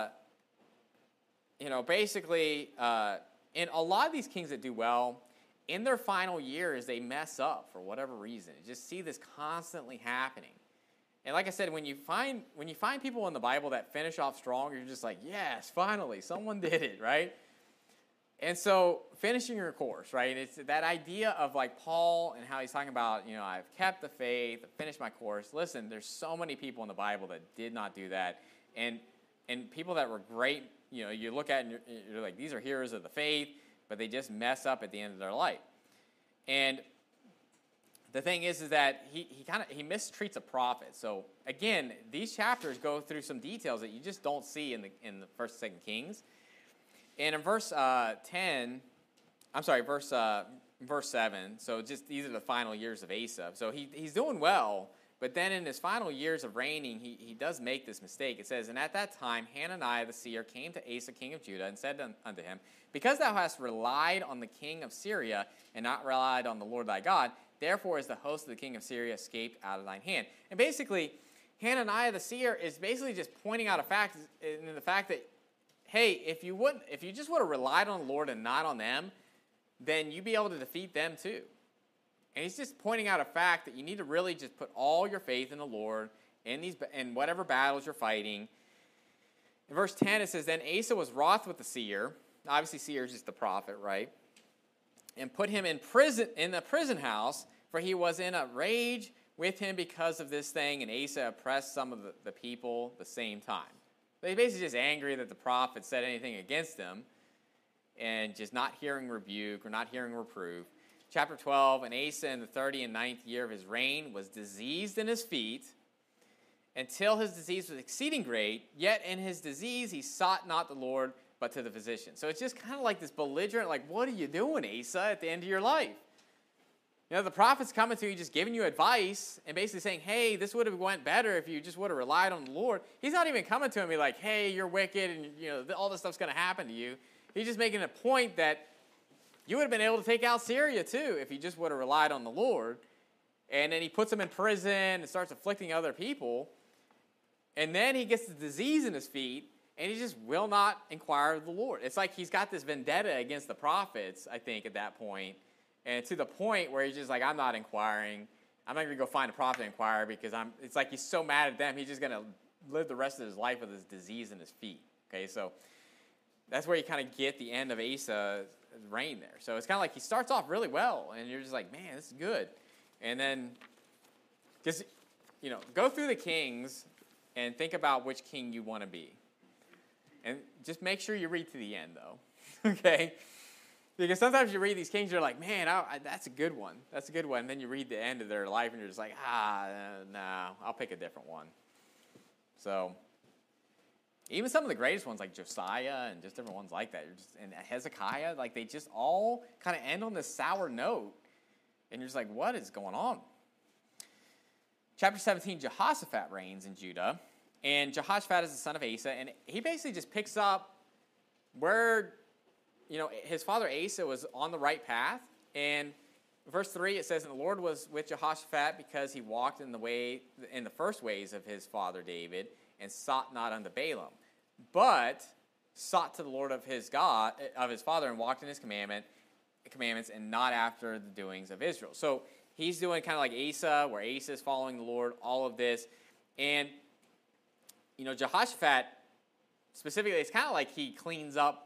basically, in a lot of these kings that do well, in their final years, they mess up for whatever reason. You just see this constantly happening. And like I said, when you find people in the Bible that finish off strong, you're just like, yes, finally, someone did it, right? And so finishing your course, right? It's that idea of like Paul and how he's talking about, I've kept the faith, I've finished my course. Listen, there's so many people in the Bible that did not do that. And people that were great, you look at and you're like, these are heroes of the faith, but they just mess up at the end of their life. And the thing is that he mistreats a prophet. So again, these chapters go through some details that you just don't see in the First and 2 Kings. And in verse 7, so just these are the final years of Asa. So he's doing well, but then in his final years of reigning, he does make this mistake. It says, "And at that time Hananiah the seer came to Asa king of Judah, and said unto him, Because thou hast relied on the king of Syria, and not relied on the Lord thy God, therefore is the host of the king of Syria escaped out of thine hand." And basically, Hananiah the seer is basically just pointing out the fact that, hey, if you just would have relied on the Lord and not on them, then you'd be able to defeat them too. And he's just pointing out a fact that you need to really just put all your faith in the Lord in whatever battles you're fighting. In verse 10, it says, "Then Asa was wroth with the seer." Obviously, seer is just the prophet, right? "And put him in the prison house, for he was in a rage with him because of this thing. And Asa oppressed some of the people the same time." They're basically just angry that the prophet said anything against them and just not hearing rebuke or not hearing reproof. Chapter 12, "And Asa in the 39th year of his reign was diseased in his feet until his disease was exceeding great. Yet in his disease he sought not the Lord, but to the physician." So it's just kind of like this belligerent, like, what are you doing, Asa, at the end of your life? The prophet's coming to you, just giving you advice and basically saying, hey, this would have went better if you just would have relied on the Lord. He's not even coming to him and be like, hey, you're wicked and all this stuff's going to happen to you. He's just making a point that you would have been able to take out Syria too if you just would have relied on the Lord. And then he puts him in prison and starts afflicting other people. And then he gets the disease in his feet and he just will not inquire of the Lord. It's like he's got this vendetta against the prophets, I think, at that point. And to the point where he's just like, I'm not inquiring. I'm not going to go find a prophet and inquire because it's like he's so mad at them, he's just going to live the rest of his life with his disease in his feet. Okay, so that's where you kind of get the end of Asa's reign there. So it's kind of like he starts off really well, and you're just like, man, this is good. And then just, go through the kings and think about which king you want to be. And just make sure you read to the end, though. Okay? Because sometimes you read these kings, you're like, man, that's a good one. That's a good one. And then you read the end of their life, and you're just like, no, I'll pick a different one. So even some of the greatest ones, like Josiah and just different ones like that, and Hezekiah, like they just all kind of end on this sour note. And you're just like, what is going on? Chapter 17, Jehoshaphat reigns in Judah. And Jehoshaphat is the son of Asa. And he basically just picks up where his father Asa was on the right path. And verse 3, it says, "And the Lord was with Jehoshaphat because he walked in the first ways of his father David, and sought not unto Balaam, but sought to the Lord of his father, and walked in his commandments, and not after the doings of Israel." So he's doing kind of like Asa, where Asa is following the Lord, all of this. And, Jehoshaphat, specifically, it's kind of like he cleans up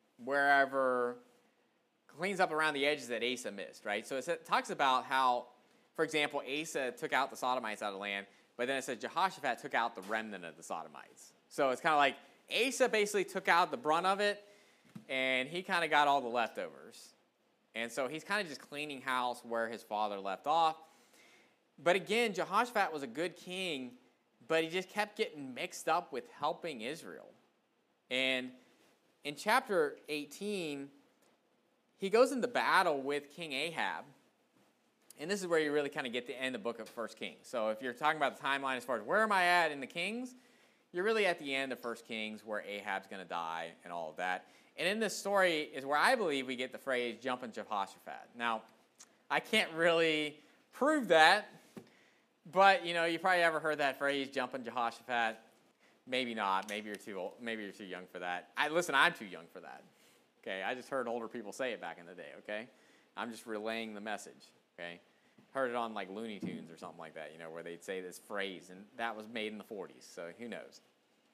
around the edges that Asa missed, right? So it talks about how, for example, Asa took out the Sodomites out of the land, but then it says Jehoshaphat took out the remnant of the Sodomites. So it's kind of like Asa basically took out the brunt of it, and he kind of got all the leftovers. And so he's kind of just cleaning house where his father left off. But again, Jehoshaphat was a good king, but he just kept getting mixed up with helping Israel. And in chapter 18, he goes into battle with King Ahab. And this is where you really kind of get to end the book of 1 Kings. So if you're talking about the timeline as far as where am I at in the Kings, you're really at the end of 1 Kings where Ahab's going to die and all of that. And in this story is where I believe we get the phrase, jumping Jehoshaphat. Now, I can't really prove that, but, you probably ever heard that phrase, jumping Jehoshaphat. Maybe not. Maybe you're too old. Maybe you're too young for that. Listen, I'm too young for that. Okay, I just heard older people say it back in the day, okay? I'm just relaying the message, okay? Heard it on like Looney Tunes or something like that, where they'd say this phrase, and that was made in the 40s, so who knows?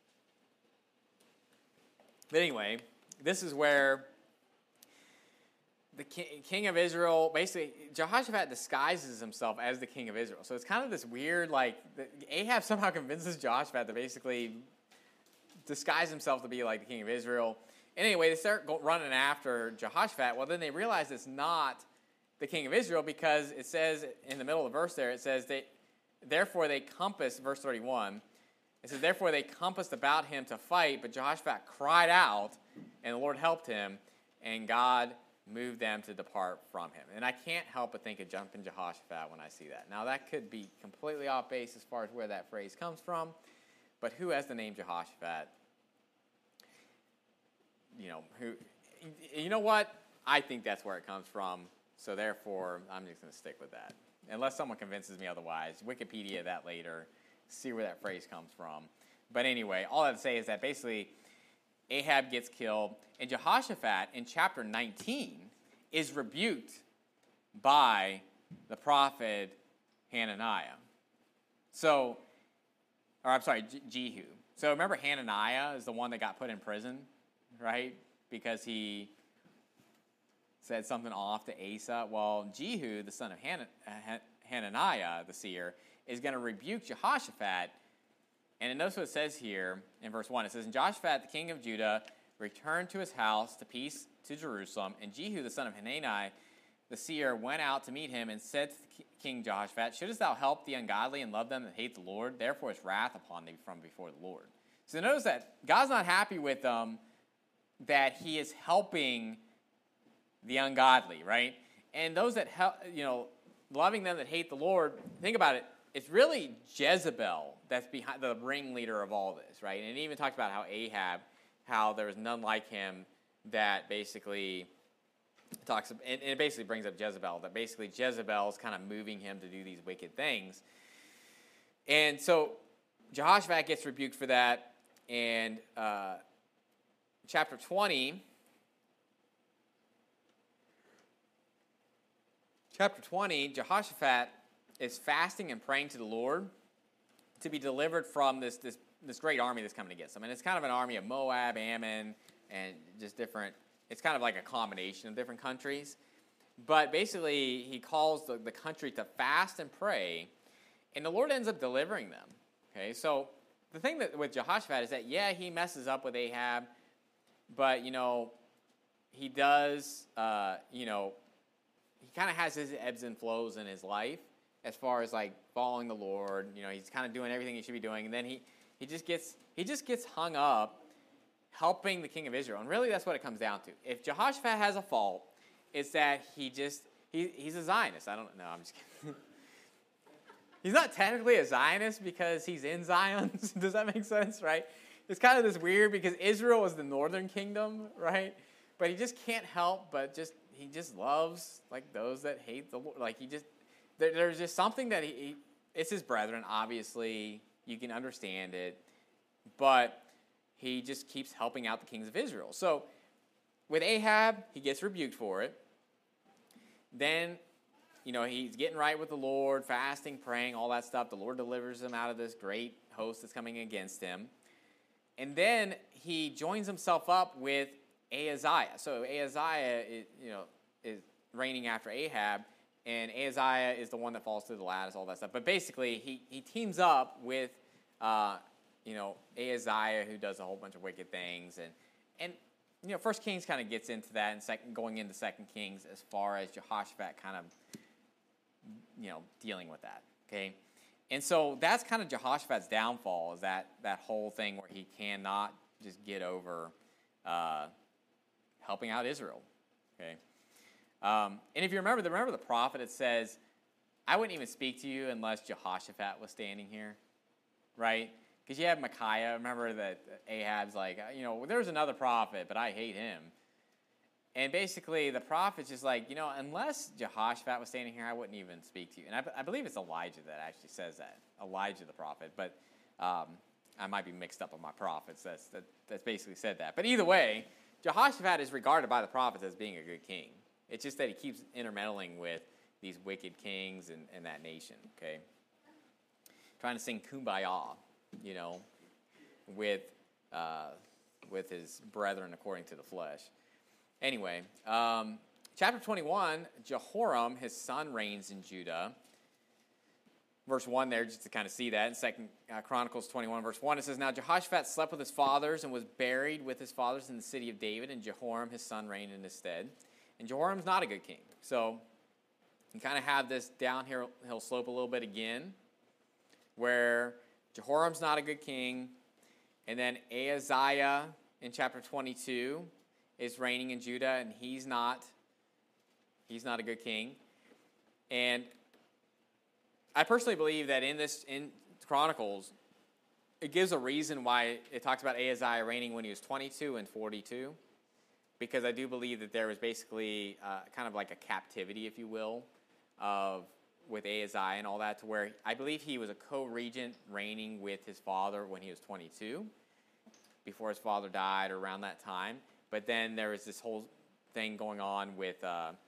But anyway, this is where the king of Israel, basically, Jehoshaphat disguises himself as the king of Israel. So it's kind of this weird, Ahab somehow convinces Jehoshaphat to basically disguise himself to be like the king of Israel. And anyway, they start running after Jehoshaphat. Well, then they realize it's not the king of Israel because it says in the middle of the verse there, it says, therefore they compassed, verse 31, it says, therefore they compassed about him to fight, but Jehoshaphat cried out, and the Lord helped him, and God moved them to depart from him. And I can't help but think of jumping Jehoshaphat when I see that. Now, that could be completely off base as far as where that phrase comes from, but who has the name Jehoshaphat? You know what? I think that's where it comes from, so therefore, I'm just going to stick with that. Unless someone convinces me otherwise. Wikipedia that later, see where that phrase comes from. But anyway, all I have to say is that basically Ahab gets killed, and Jehoshaphat in chapter 19 is rebuked by the prophet Hananiah. Jehu. So remember Hananiah is the one that got put in prison, right? Because he said something off to Asa. Well, Jehu, the son of Hananiah, the seer, is going to rebuke Jehoshaphat. And notice what it says here in verse 1. It says, and Jehoshaphat, the king of Judah, returned to his house to peace to Jerusalem. And Jehu, the son of Hanani, the seer, went out to meet him and said to King Jehoshaphat, shouldest thou help the ungodly and love them that hate the Lord? Therefore is wrath upon thee from before the Lord. So notice that God's not happy with them, that he is helping the ungodly, right? And those that help, loving them that hate the Lord, think about it, it's really Jezebel that's behind the ringleader of all this, right? And it even talks about how Ahab, how there was none like him, that basically talks, and it basically brings up Jezebel, that basically Jezebel is kind of moving him to do these wicked things. And so Jehoshaphat gets rebuked for that, and chapter 20, Jehoshaphat is fasting and praying to the Lord to be delivered from this great army that's coming against him. And it's kind of an army of Moab, Ammon, and just different, it's kind of like a combination of different countries. But basically, he calls the country to fast and pray, and the Lord ends up delivering them. Okay, so the thing that with Jehoshaphat is that, he messes up with Ahab, but, he does, he kind of has his ebbs and flows in his life as far as, following the Lord. He's kind of doing everything he should be doing, and then he just gets hung up helping the king of Israel. And really, that's what it comes down to. If Jehoshaphat has a fault, it's that he's a Zionist. I don't know. I'm just kidding. He's not technically a Zionist because he's in Zion. Does that make sense, right? It's kind of this weird because Israel is the northern kingdom, right? But he just can't help but he just loves those that hate the Lord. There's just something that it's his brethren, obviously. You can understand it. But he just keeps helping out the kings of Israel. So with Ahab, he gets rebuked for it. Then, he's getting right with the Lord, fasting, praying, all that stuff. The Lord delivers him out of this great host that's coming against him. And then he joins himself up with Ahaziah. So Ahaziah is reigning after Ahab, and Ahaziah is the one that falls through the lattice, all that stuff. But basically, he teams up with Ahaziah, who does a whole bunch of wicked things, and First Kings kind of gets into that, and going into Second Kings as far as Jehoshaphat kind of dealing with that. Okay, And so that's kind of Jehoshaphat's downfall, is that whole thing where he cannot just get over helping out Israel. Okay, and if you remember the prophet, it says, I wouldn't even speak to you unless Jehoshaphat was standing here, right? Because you have Micaiah. Remember that Ahab's like, there's another prophet, but I hate him. And basically, the prophet's just like, unless Jehoshaphat was standing here, I wouldn't even speak to you. And I believe it's Elijah that actually says that, Elijah the prophet. But I might be mixed up on my prophets that's basically said that. But either way, Jehoshaphat is regarded by the prophets as being a good king. It's just that he keeps intermeddling with these wicked kings and that nation, okay? Trying to sing Kumbaya, with his brethren according to the flesh. Anyway, chapter 21, Jehoram, his son, reigns in Judah. Verse 1 there, just to kind of see that. In 2 Chronicles 21, verse 1, it says, Now Jehoshaphat slept with his fathers and was buried with his fathers in the city of David, and Jehoram, his son, reigned in his stead. And Jehoram's not a good king. So you kind of have this downhill slope a little bit again, where Jehoram's not a good king, and then Ahaziah in chapter 22 is reigning in Judah, and he's not a good king. And I personally believe that in Chronicles, it gives a reason why it talks about Ahaziah reigning when he was 22 and 42, because I do believe that there was basically kind of like a captivity, if you will, with Ahaziah and all that, to where I believe he was a co-regent reigning with his father when he was 22, before his father died or around that time. But then there was this whole thing going on with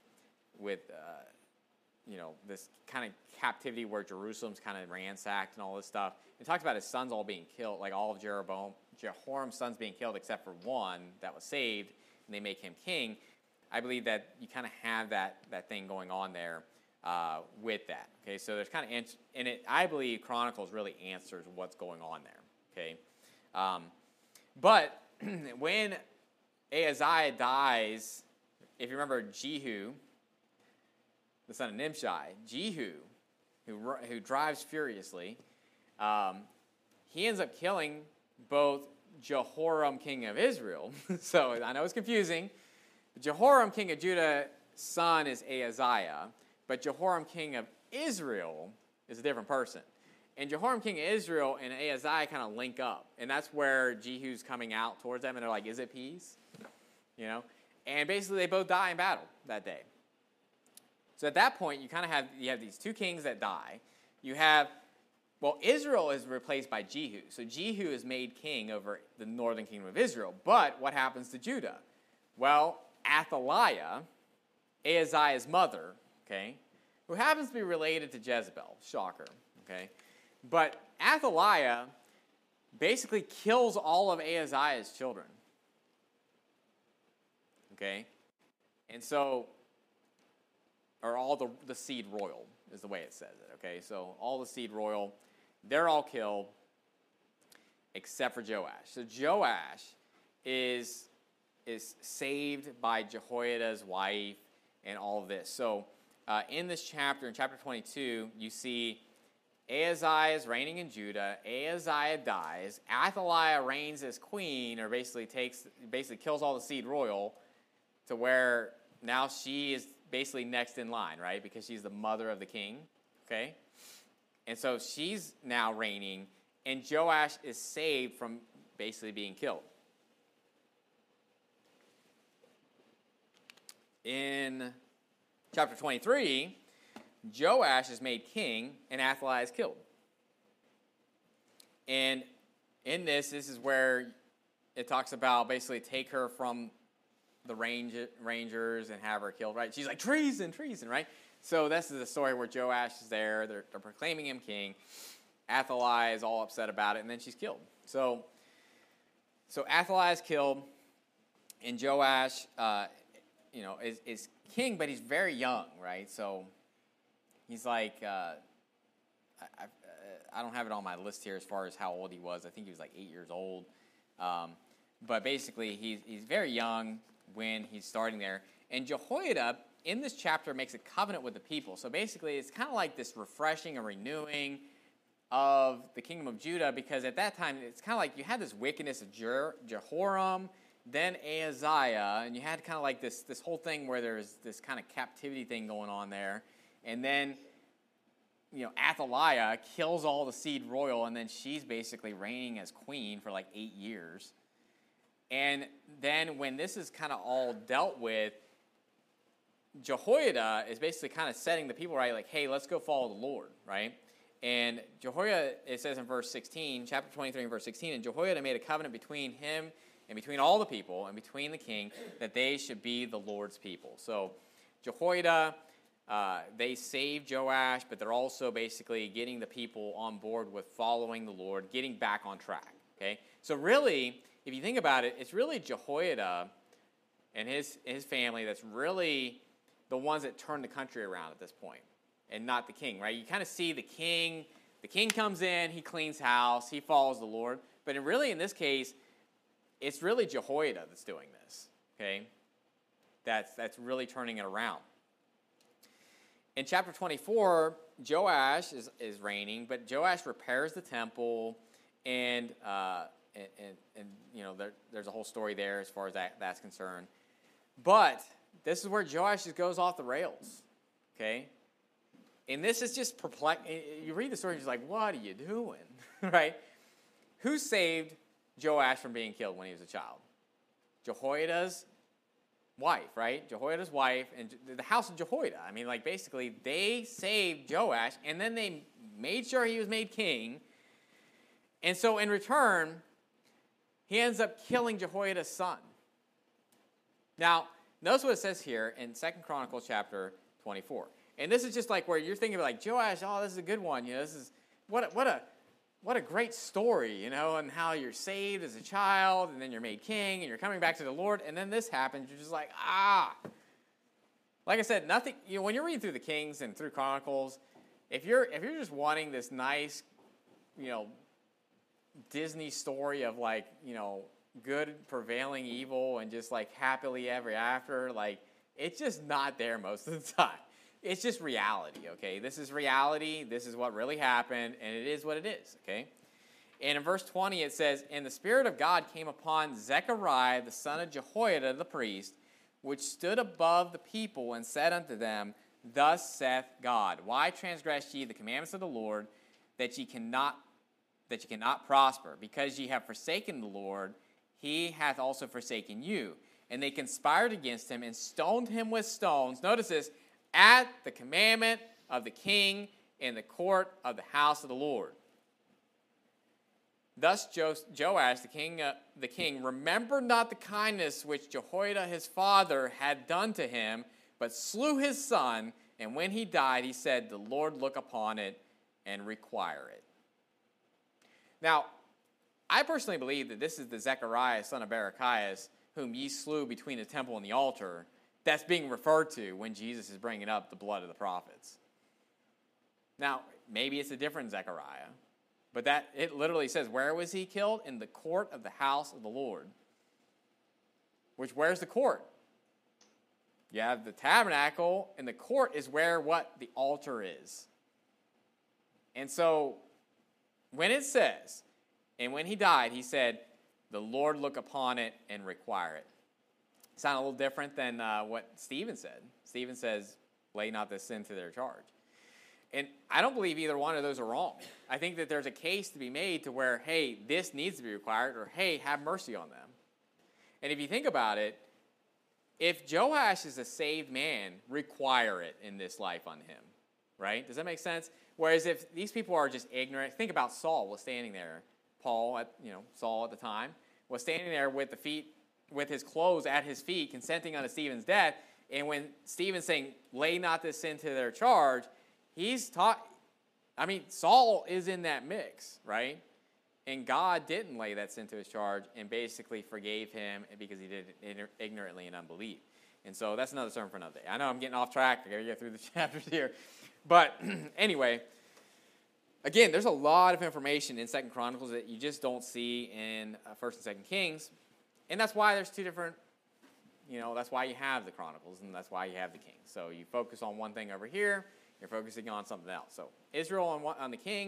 this kind of captivity where Jerusalem's kind of ransacked and all this stuff. It talks about his sons all being killed, like all of Jehoram's sons being killed except for one that was saved, and they make him king. I believe that you kind of have that thing going on there with that. Okay, so there's kind of, and I believe Chronicles really answers what's going on there. Okay, but when Ahaziah dies, if you remember Jehu, the son of Nimshi, Jehu, who drives furiously, he ends up killing both Jehoram, king of Israel. So I know it's confusing. Jehoram, king of Judah, son is Ahaziah, but Jehoram, king of Israel, is a different person. And Jehoram, king of Israel, and Ahaziah kind of link up, and that's where Jehu's coming out towards them, and they're like, "Is it peace?" And basically they both die in battle that day. So at that point, you have these two kings that die. You have, Israel is replaced by Jehu. So Jehu is made king over the northern kingdom of Israel. But what happens to Judah? Well, Athaliah, Ahaziah's mother, okay, who happens to be related to Jezebel, shocker, okay, but Athaliah basically kills all of Ahaziah's children. Okay, and so, or all the seed royal is the way it says it. Okay, so all the seed royal, they're all killed except for Joash. So Joash is saved by Jehoiada's wife and all of this. So in this chapter, in chapter 22, you see Ahaziah is reigning in Judah. Ahaziah dies. Athaliah reigns as queen, or basically kills all the seed royal, to where now she is basically next in line, right? Because she's the mother of the king, okay? And so she's now reigning, and Joash is saved from basically being killed. In chapter 23, Joash is made king, and Athaliah is killed. And in this is where it talks about basically take her from the rangers and have her killed, right? She's like, treason, right? So this is the story where Joash is there. They're proclaiming him king. Athaliah is all upset about it, and then she's killed. So Athaliah is killed, and Joash, is king, but he's very young, right? So he's like, I don't have it on my list here as far as how old he was. I think he was like 8 years old. But basically, he's very young when he's starting there. And Jehoiada, in this chapter, makes a covenant with the people. So basically, it's kind of like this refreshing and renewing. of the kingdom of Judah, because at that time, it's kind of like you had this wickedness of Jehoram, then Ahaziah, and you had kind of like this whole thing where there's this kind of captivity thing going on there. And then, Athaliah kills all the seed royal, and then she's basically reigning as queen for like 8 years. And then when this is kind of all dealt with, Jehoiada is basically kind of setting the people right, like, hey, let's go follow the Lord, right? And Jehoiada, it says in verse 16, chapter 23 and verse 16, and Jehoiada made a covenant between him and between all the people and between the king that they should be the Lord's people. So Jehoiada, they saved Joash, but they're also basically getting the people on board with following the Lord, getting back on track, okay? So really, if you think about it, it's really Jehoiada and his family that's really the ones that turn the country around at this point, and not the king, right? You kind of see the king comes in, he cleans house, he follows the Lord, but in this case, it's really Jehoiada that's doing this, okay? That's really turning it around. In chapter 24, Joash is reigning, but Joash repairs the temple, and there's a whole story there as far as that's concerned. But this is where Joash just goes off the rails, okay? And this is just perplexing. You read the story, and you're just like, what are you doing, right? Who saved Joash from being killed when he was a child? Jehoiada's wife, right? Jehoiada's wife and the house of Jehoiada. I mean, like, basically, they saved Joash, and then they made sure he was made king. And so, in return, he ends up killing Jehoiada's son. Now, notice what it says here in 2 Chronicles chapter 24. And this is just like where you're thinking like, Joash, oh, this is a good one. This is what a great story, and how you're saved as a child, and then you're made king, and you're coming back to the Lord, and then this happens. You're just like, Like I said, nothing. When you're reading through the Kings and through Chronicles, if you're just wanting this nice, Disney story of like, good prevailing evil and just like happily ever after, like, it's just not there most of the time. It's just reality, okay? This is reality. This is what really happened, and it is what it is, okay? And in verse 20 it says, and the Spirit of God came upon Zechariah, the son of Jehoiada the priest, which stood above the people, and said unto them, thus saith God, why transgress ye the commandments of the Lord, that ye cannot prosper? Because ye have forsaken the Lord, he hath also forsaken you. And they conspired against him and stoned him with stones. Notice this, at the commandment of the king in the court of the house of the Lord. Thus Joash, the king, remembered not the kindness which Jehoiada his father had done to him, but slew his son, and when he died, he said, the Lord look upon it and require it. Now, I personally believe that this is the Zechariah, son of Berechias, whom ye slew between the temple and the altar, that's being referred to when Jesus is bringing up the blood of the prophets. Now, maybe it's a different Zechariah, but it literally says, where was he killed? In the court of the house of the Lord. Where's the court? You have the tabernacle, and the court is where what? The altar is. And so, when it says, and when he died, he said, the Lord look upon it and require it. Sound a little different than what Stephen said. Stephen says, lay not this sin to their charge. And I don't believe either one of those are wrong. I think that there's a case to be made to where, hey, this needs to be required, or hey, have mercy on them. And if you think about it, if Joash is a saved man, require it in this life on him, right? Does that make sense? Whereas if these people are just ignorant, think about Saul was standing there. Saul at the time was standing there with his clothes at his feet, consenting unto Stephen's death. And when Stephen's saying, lay not this sin to their charge, Saul is in that mix, right? And God didn't lay that sin to his charge and basically forgave him because he did it ignorantly in unbelief. And so that's another sermon for another day. I know I'm getting off track. I got to get through the chapters here. But anyway, again, there's a lot of information in 2 Chronicles that you just don't see in 1 and 2 Kings. And that's why there's two different, that's why you have the Chronicles and that's why you have the Kings. So you focus on one thing over here, you're focusing on something else. So Israel on the Kings,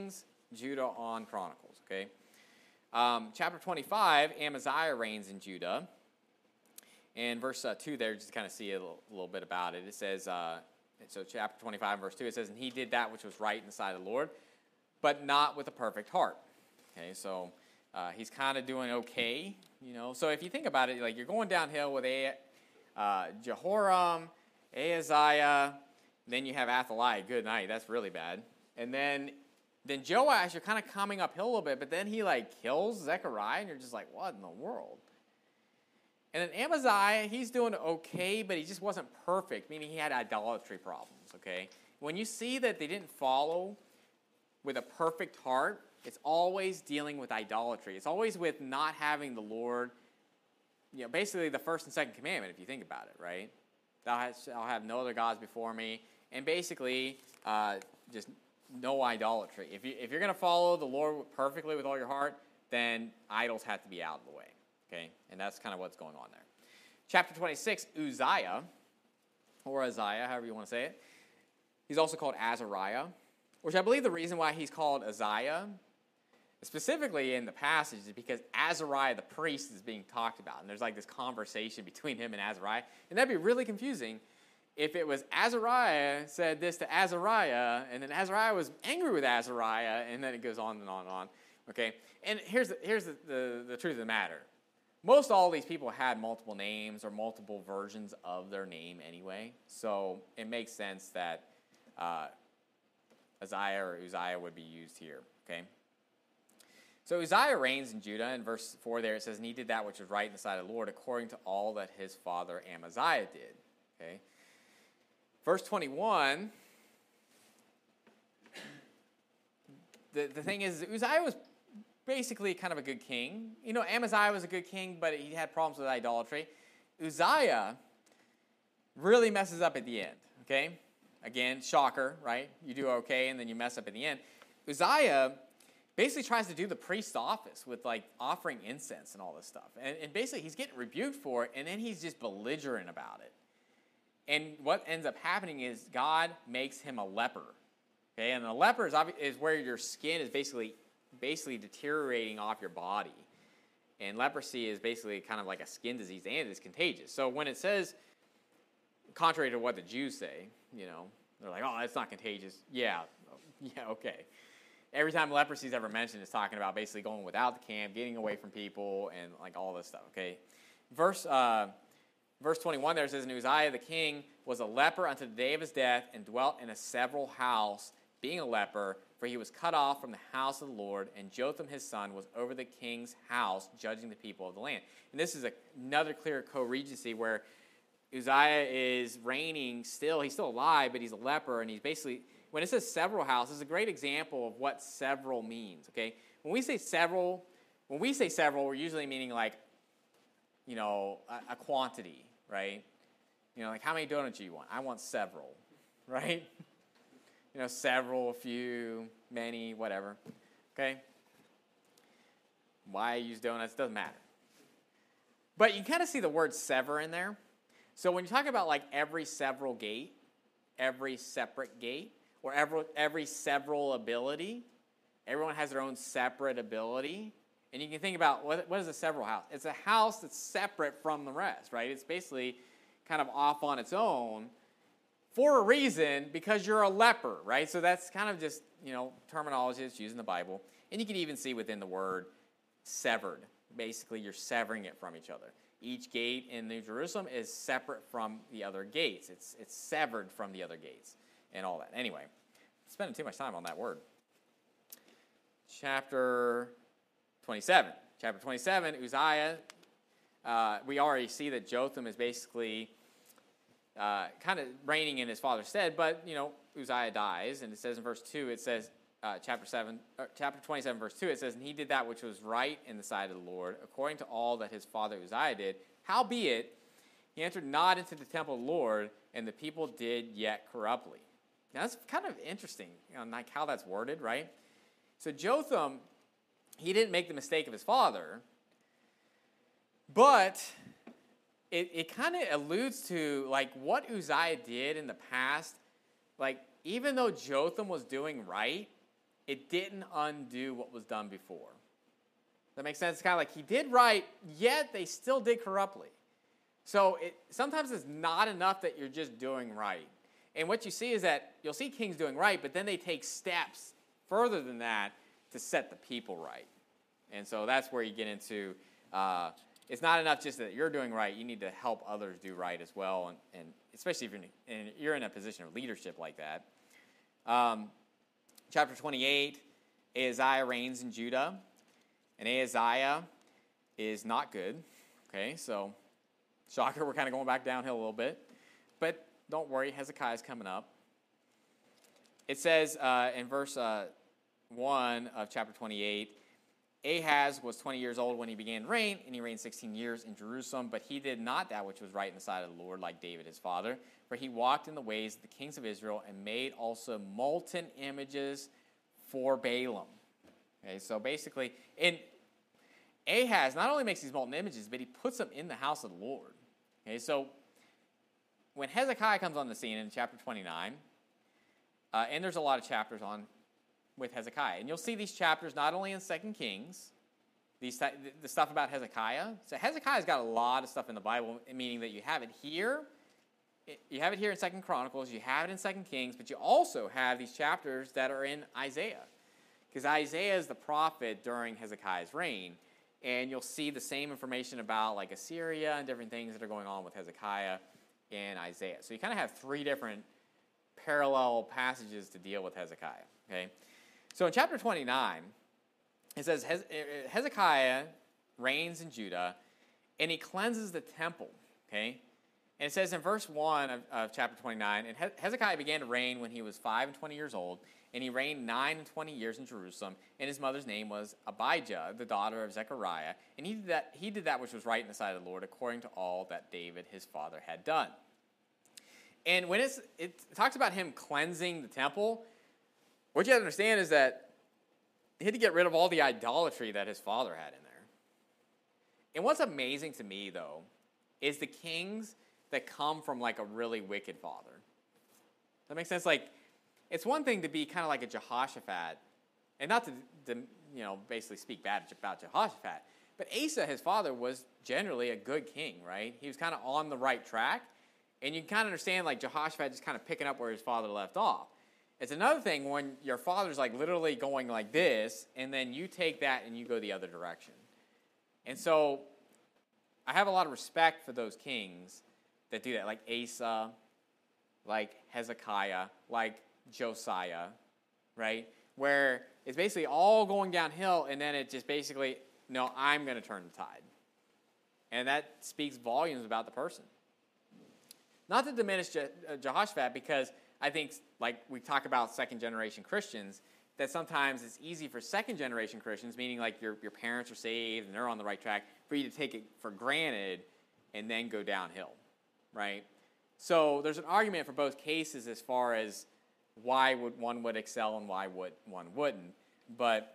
Judah on Chronicles, okay? Chapter 25, Amaziah reigns in Judah. And verse 2 there, just kind of see a little bit about it. It says, so chapter 25, verse 2, it says, and he did that which was right in the sight of the Lord, but not with a perfect heart. Okay, so he's kind of doing okay, you know. So if you think about it, like you're going downhill with Jehoram, Ahaziah, then you have Athaliah. Good night, that's really bad. And then Joash, you're kind of coming uphill a little bit, but then he like kills Zechariah, and you're just like, what in the world? And then Amaziah, he's doing okay, but he just wasn't perfect, meaning he had idolatry problems, okay? When you see that they didn't follow with a perfect heart, it's always dealing with idolatry. It's always with not having the Lord, you know, basically the first and second commandment, if you think about it, right? Thou shalt have no other gods before me, and basically just no idolatry. If you're going to follow the Lord perfectly with all your heart, then idols have to be out of the way. Okay, and that's kind of what's going on there. Chapter 26, Uzziah, or Uzziah, however you want to say it. He's also called Azariah, which I believe the reason why he's called Uzziah, specifically in the passage, is because Azariah, the priest, is being talked about. And there's like this conversation between him and Azariah. And that'd be really confusing if it was Azariah said this to Azariah, and then Azariah was angry with Azariah, and then it goes on and on and on. Okay, and here's the truth of the matter. Most all these people had multiple names or multiple versions of their name anyway, so it makes sense that Uzziah or Uzziah would be used here, okay? So Uzziah reigns in Judah. In verse 4 there it says, and he did that which was right in the sight of the Lord according to all that his father Amaziah did, okay? Verse 21, the thing is, Uzziah was basically kind of a good king. You know, Amaziah was a good king, but he had problems with idolatry. Uzziah really messes up at the end, okay? Again, shocker, right? You do okay, and then you mess up at the end. Uzziah basically tries to do the priest's office with, like, offering incense and all this stuff. And basically, he's getting rebuked for it, and then he's just belligerent about it. And what ends up happening is God makes him a leper, okay? And a leper is where your skin is basically deteriorating off your body. And leprosy is basically kind of like a skin disease, and it's contagious. So when it says, contrary to what the Jews say, you know, they're like, oh, it's not contagious. Yeah, okay. Every time leprosy is ever mentioned, it's talking about basically going without the camp, getting away from people, and like all this stuff, okay? Verse 21 there says, and Uzziah the king was a leper unto the day of his death, and dwelt in a several house, being a leper, for he was cut off from the house of the Lord, and Jotham his son was over the king's house, judging the people of the land. And this is another clear co-regency where Uzziah is reigning still. He's still alive, but he's a leper, and he's basically, when it says several houses, it's a great example of what several means, okay? When we say several, we're usually meaning like, you know, a quantity, right? You know, like how many donuts do you want? I want several, right? You know, several, a few, many, whatever, okay? Why I use donuts doesn't matter. But you kind of see the word sever in there. So when you talk about like every several gate, every separate gate, or every several ability, everyone has their own separate ability. And you can think about, what is a several house? It's a house that's separate from the rest, right? It's basically kind of off on its own for a reason, because you're a leper, right? So that's kind of just, you know, terminology that's used in the Bible. And you can even see within the word severed. Basically, you're severing it from each other. Each gate in New Jerusalem is separate from the other gates. It's severed from the other gates and all that. Anyway, spending too much time on that word. Chapter 27. Chapter 27, Uzziah. We already see that Jotham is basically kind of reigning in his father's stead, but, you know, Uzziah dies, and it says in verse 2, it says, chapter 27, verse 2, it says, and he did that which was right in the sight of the Lord, according to all that his father Uzziah did. Howbeit, he entered not into the temple of the Lord, and the people did yet corruptly. Now, that's kind of interesting, you know, like how that's worded, right? So Jotham, he didn't make the mistake of his father, but it kind of alludes to, like, what Uzziah did in the past. Like, even though Jotham was doing right, it didn't undo what was done before. That makes sense? It's kind of like he did right, yet they still did corruptly. So sometimes it's not enough that you're just doing right. And what you see is that you'll see kings doing right, but then they take steps further than that to set the people right. And so that's where you get into, it's not enough just that you're doing right. You need to help others do right as well, and especially if you're in a position of leadership like that. Chapter 28, Ahaziah reigns in Judah, and Ahaziah is not good. Okay, so shocker, we're kind of going back downhill a little bit. But don't worry, Hezekiah's coming up. It says in verse 1 of chapter 28, Ahaz was 20 years old when he began to reign, and he reigned 16 years in Jerusalem. But he did not that which was right in the sight of the Lord, like David his father. For he walked in the ways of the kings of Israel and made also molten images for Balaam. Okay, so basically, and Ahaz not only makes these molten images, but he puts them in the house of the Lord. Okay, so when Hezekiah comes on the scene in chapter 29, and there's a lot of chapters on with Hezekiah, and you'll see these chapters not only in 2 Kings, the stuff about Hezekiah. So Hezekiah's got a lot of stuff in the Bible, meaning that you have it here. You have it here in 2 Chronicles, you have it in 2 Kings, but you also have these chapters that are in Isaiah. Because Isaiah is the prophet during Hezekiah's reign, and you'll see the same information about like Assyria and different things that are going on with Hezekiah and Isaiah. So you kind of have three different parallel passages to deal with Hezekiah. Okay, so in chapter 29, it says Hezekiah reigns in Judah, and he cleanses the temple. Okay, and it says in verse 1 of chapter 29, and Hezekiah began to reign when he was 25 years old, and he reigned 29 years in Jerusalem, and his mother's name was Abijah, the daughter of Zechariah, and he did that which was right in the sight of the Lord, according to all that David his father had done. And when it talks about him cleansing the temple, what you have to understand is that he had to get rid of all the idolatry that his father had in there. And what's amazing to me, though, is the kings that come from like a really wicked father. Does that make sense? Like, it's one thing to be kind of like a Jehoshaphat, and not to basically speak bad about Jehoshaphat, but Asa, his father, was generally a good king, right? He was kind of on the right track, and you can kind of understand like Jehoshaphat just kind of picking up where his father left off. It's another thing when your father's like literally going like this, and then you take that and you go the other direction. And so I have a lot of respect for those kings that do that, like Asa, like Hezekiah, like Josiah, right? Where it's basically all going downhill, and then it just basically, no, I'm going to turn the tide. And that speaks volumes about the person. Not to diminish Jehoshaphat, because I think, like we talk about second-generation Christians, that sometimes it's easy for second-generation Christians, meaning like your parents are saved and they're on the right track, for you to take it for granted and then go downhill, right? So there's an argument for both cases as far as why one would excel and why one wouldn't. But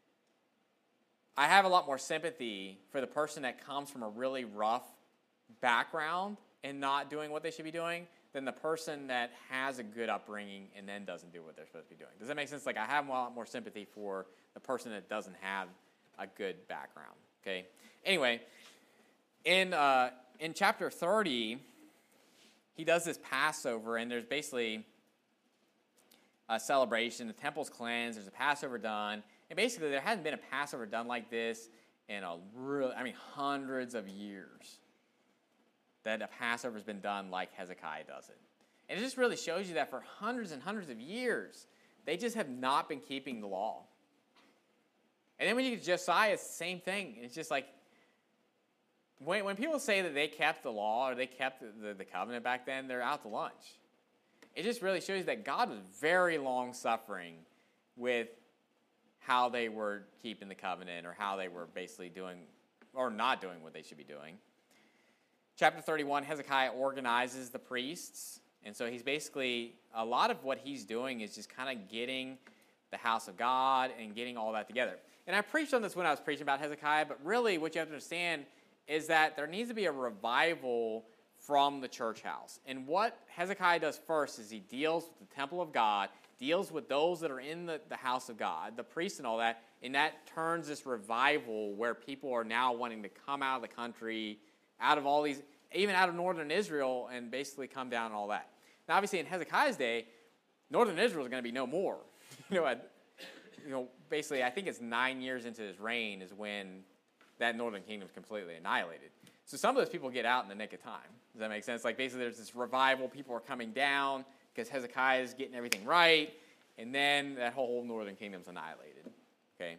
I have a lot more sympathy for the person that comes from a really rough background and not doing what they should be doing than the person that has a good upbringing and then doesn't do what they're supposed to be doing. Does that make sense? Like, I have a lot more sympathy for the person that doesn't have a good background. Okay. Anyway, in chapter 30, he does this Passover, and there's basically a celebration. The temple's cleansed. There's a Passover done. And basically, there hasn't been a Passover done like this in hundreds of years that a Passover has been done like Hezekiah does it. And it just really shows you that for hundreds and hundreds of years, they just have not been keeping the law. And then when you get to Josiah, it's the same thing. It's just like, when people say that they kept the law or they kept the covenant back then, they're out to lunch. It just really shows you that God was very long-suffering with how they were keeping the covenant or how they were basically doing or not doing what they should be doing. Chapter 31, Hezekiah organizes the priests. And so he's basically, a lot of what he's doing is just kind of getting the house of God and getting all that together. And I preached on this when I was preaching about Hezekiah, but really what you have to understand is that there needs to be a revival from the church house. And what Hezekiah does first is he deals with the temple of God deals with those that are in the house of God, the priests and all that, and that turns this revival where people are now wanting to come out of the country, out of all these, even out of northern Israel, and basically come down and all that. Now, obviously, in Hezekiah's day, northern Israel is going to be no more. Basically, I think it's 9 years into his reign is when that northern kingdom is completely annihilated. So some of those people get out in the nick of time. Does that make sense? Like, basically, there's this revival. People are coming down because Hezekiah is getting everything right, and then that whole northern kingdom's annihilated. Okay?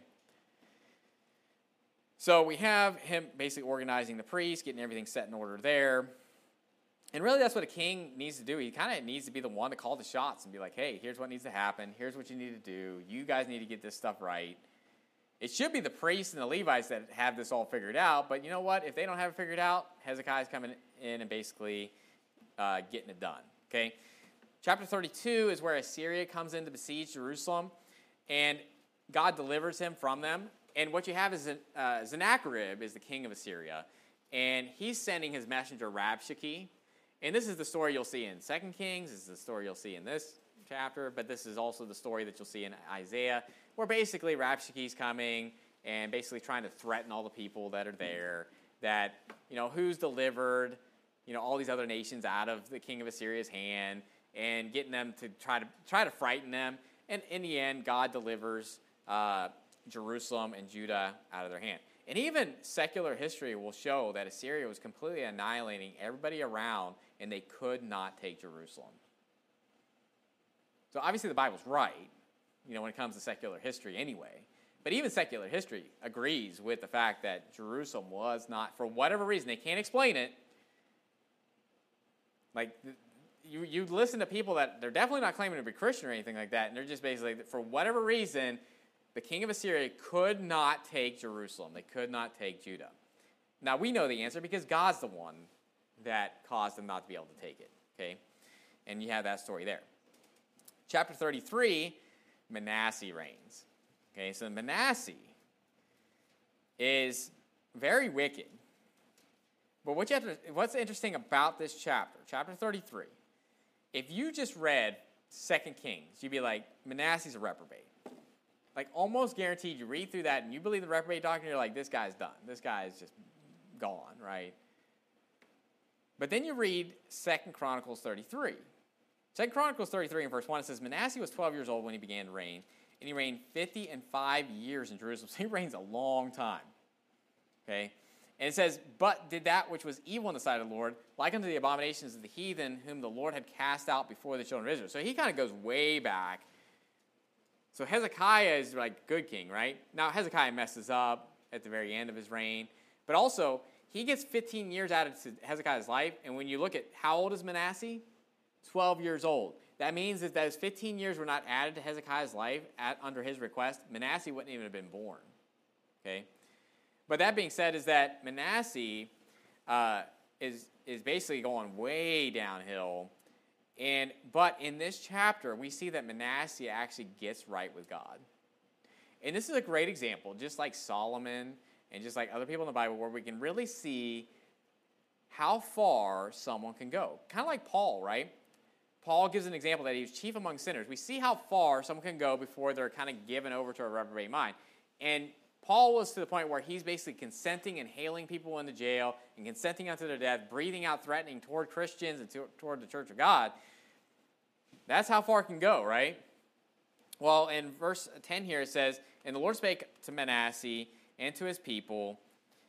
So we have him basically organizing the priests, getting everything set in order there. And really, that's what a king needs to do. He kind of needs to be the one to call the shots and be like, hey, here's what needs to happen. Here's what you need to do. You guys need to get this stuff right. It should be the priests and the Levites that have this all figured out. But you know what? If they don't have it figured out, Hezekiah's coming in and basically getting it done. Okay? Chapter 32 is where Assyria comes in to besiege Jerusalem. And God delivers him from them. And what you have is Sennacherib is the king of Assyria. And he's sending his messenger Rabshakeh. And this is the story you'll see in 2 Kings. This is the story you'll see in this chapter. But this is also the story that you'll see in Isaiah, where basically Rabshakeh's coming and basically trying to threaten all the people that are there. That, who's delivered, all these other nations out of the king of Assyria's hand and getting them to try to frighten them. And in the end, God delivers Jerusalem and Judah out of their hand. And even secular history will show that Assyria was completely annihilating everybody around, and they could not take Jerusalem. So obviously the Bible's right, when it comes to secular history anyway. But even secular history agrees with the fact that Jerusalem was not, for whatever reason, they can't explain it. Like, you listen to people that they're definitely not claiming to be Christian or anything like that, and they're just basically, for whatever reason, the king of Assyria could not take Jerusalem. They could not take Judah. Now, we know the answer because God's the one that caused them not to be able to take it. Okay? And you have that story there. Chapter 33, Manasseh reigns. Okay, so Manasseh is very wicked. But what's interesting about this chapter, chapter 33, if you just read 2 Kings, you'd be like, Manasseh's a reprobate. Like, almost guaranteed you read through that and you believe the reprobate doctrine, you're like, this guy's done. This guy is just gone, right? But then you read 2 Chronicles 33. 2 Chronicles 33 in verse 1, it says, Manasseh was 12 years old when he began to reign, and he reigned 55 years in Jerusalem. So he reigns a long time. Okay? And it says, but did that which was evil in the sight of the Lord, like unto the abominations of the heathen, whom the Lord had cast out before the children of Israel. So he kind of goes way back. So Hezekiah is like good king, right? Now Hezekiah messes up at the very end of his reign. But also, he gets 15 years added to Hezekiah's life. And when you look at how old is Manasseh? 12 years old. That means that those 15 years were not added to Hezekiah's life under his request. Manasseh wouldn't even have been born. Okay? But that being said is that Manasseh is basically going way downhill. But in this chapter, we see that Manasseh actually gets right with God. And this is a great example, just like Solomon and just like other people in the Bible, where we can really see how far someone can go. Kind of like Paul, right? Paul gives an example that he was chief among sinners. We see how far someone can go before they're kind of given over to a reprobate mind. And Paul was to the point where he's basically consenting and hailing people into jail and consenting unto their death, breathing out threatening toward Christians and toward the church of God. That's how far it can go, right? Well, in verse 10 here it says, and the Lord spake to Manasseh and to his people,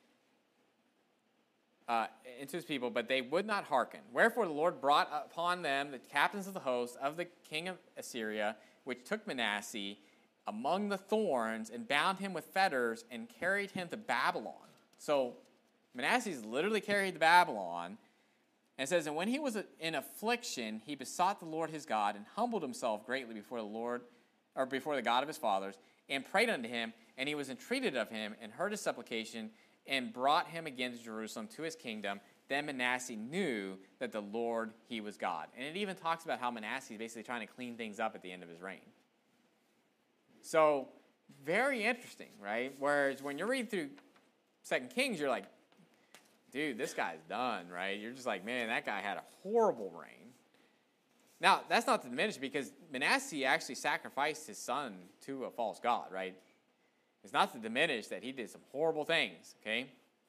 but they would not hearken. Wherefore the Lord brought upon them the captains of the host of the king of Assyria, which took Manasseh among the thorns and bound him with fetters and carried him to Babylon. So Manasseh's literally carried to Babylon. And it says, and when he was in affliction, he besought the Lord his God and humbled himself greatly before the Lord, or before the God of his fathers, and prayed unto him, and he was entreated of him, and heard his supplication, and brought him again to Jerusalem to his kingdom. Then Manasseh knew that the Lord, he was God. And it even talks about how Manasseh is basically trying to clean things up at the end of his reign. So, very interesting, right? Whereas when you're reading through 2 Kings, you're like, dude, this guy's done, right? You're just like, man, that guy had a horrible reign. Now, that's not to diminish because Manasseh actually sacrificed his son to a false god, right? It's not to diminish that he did some horrible things, okay?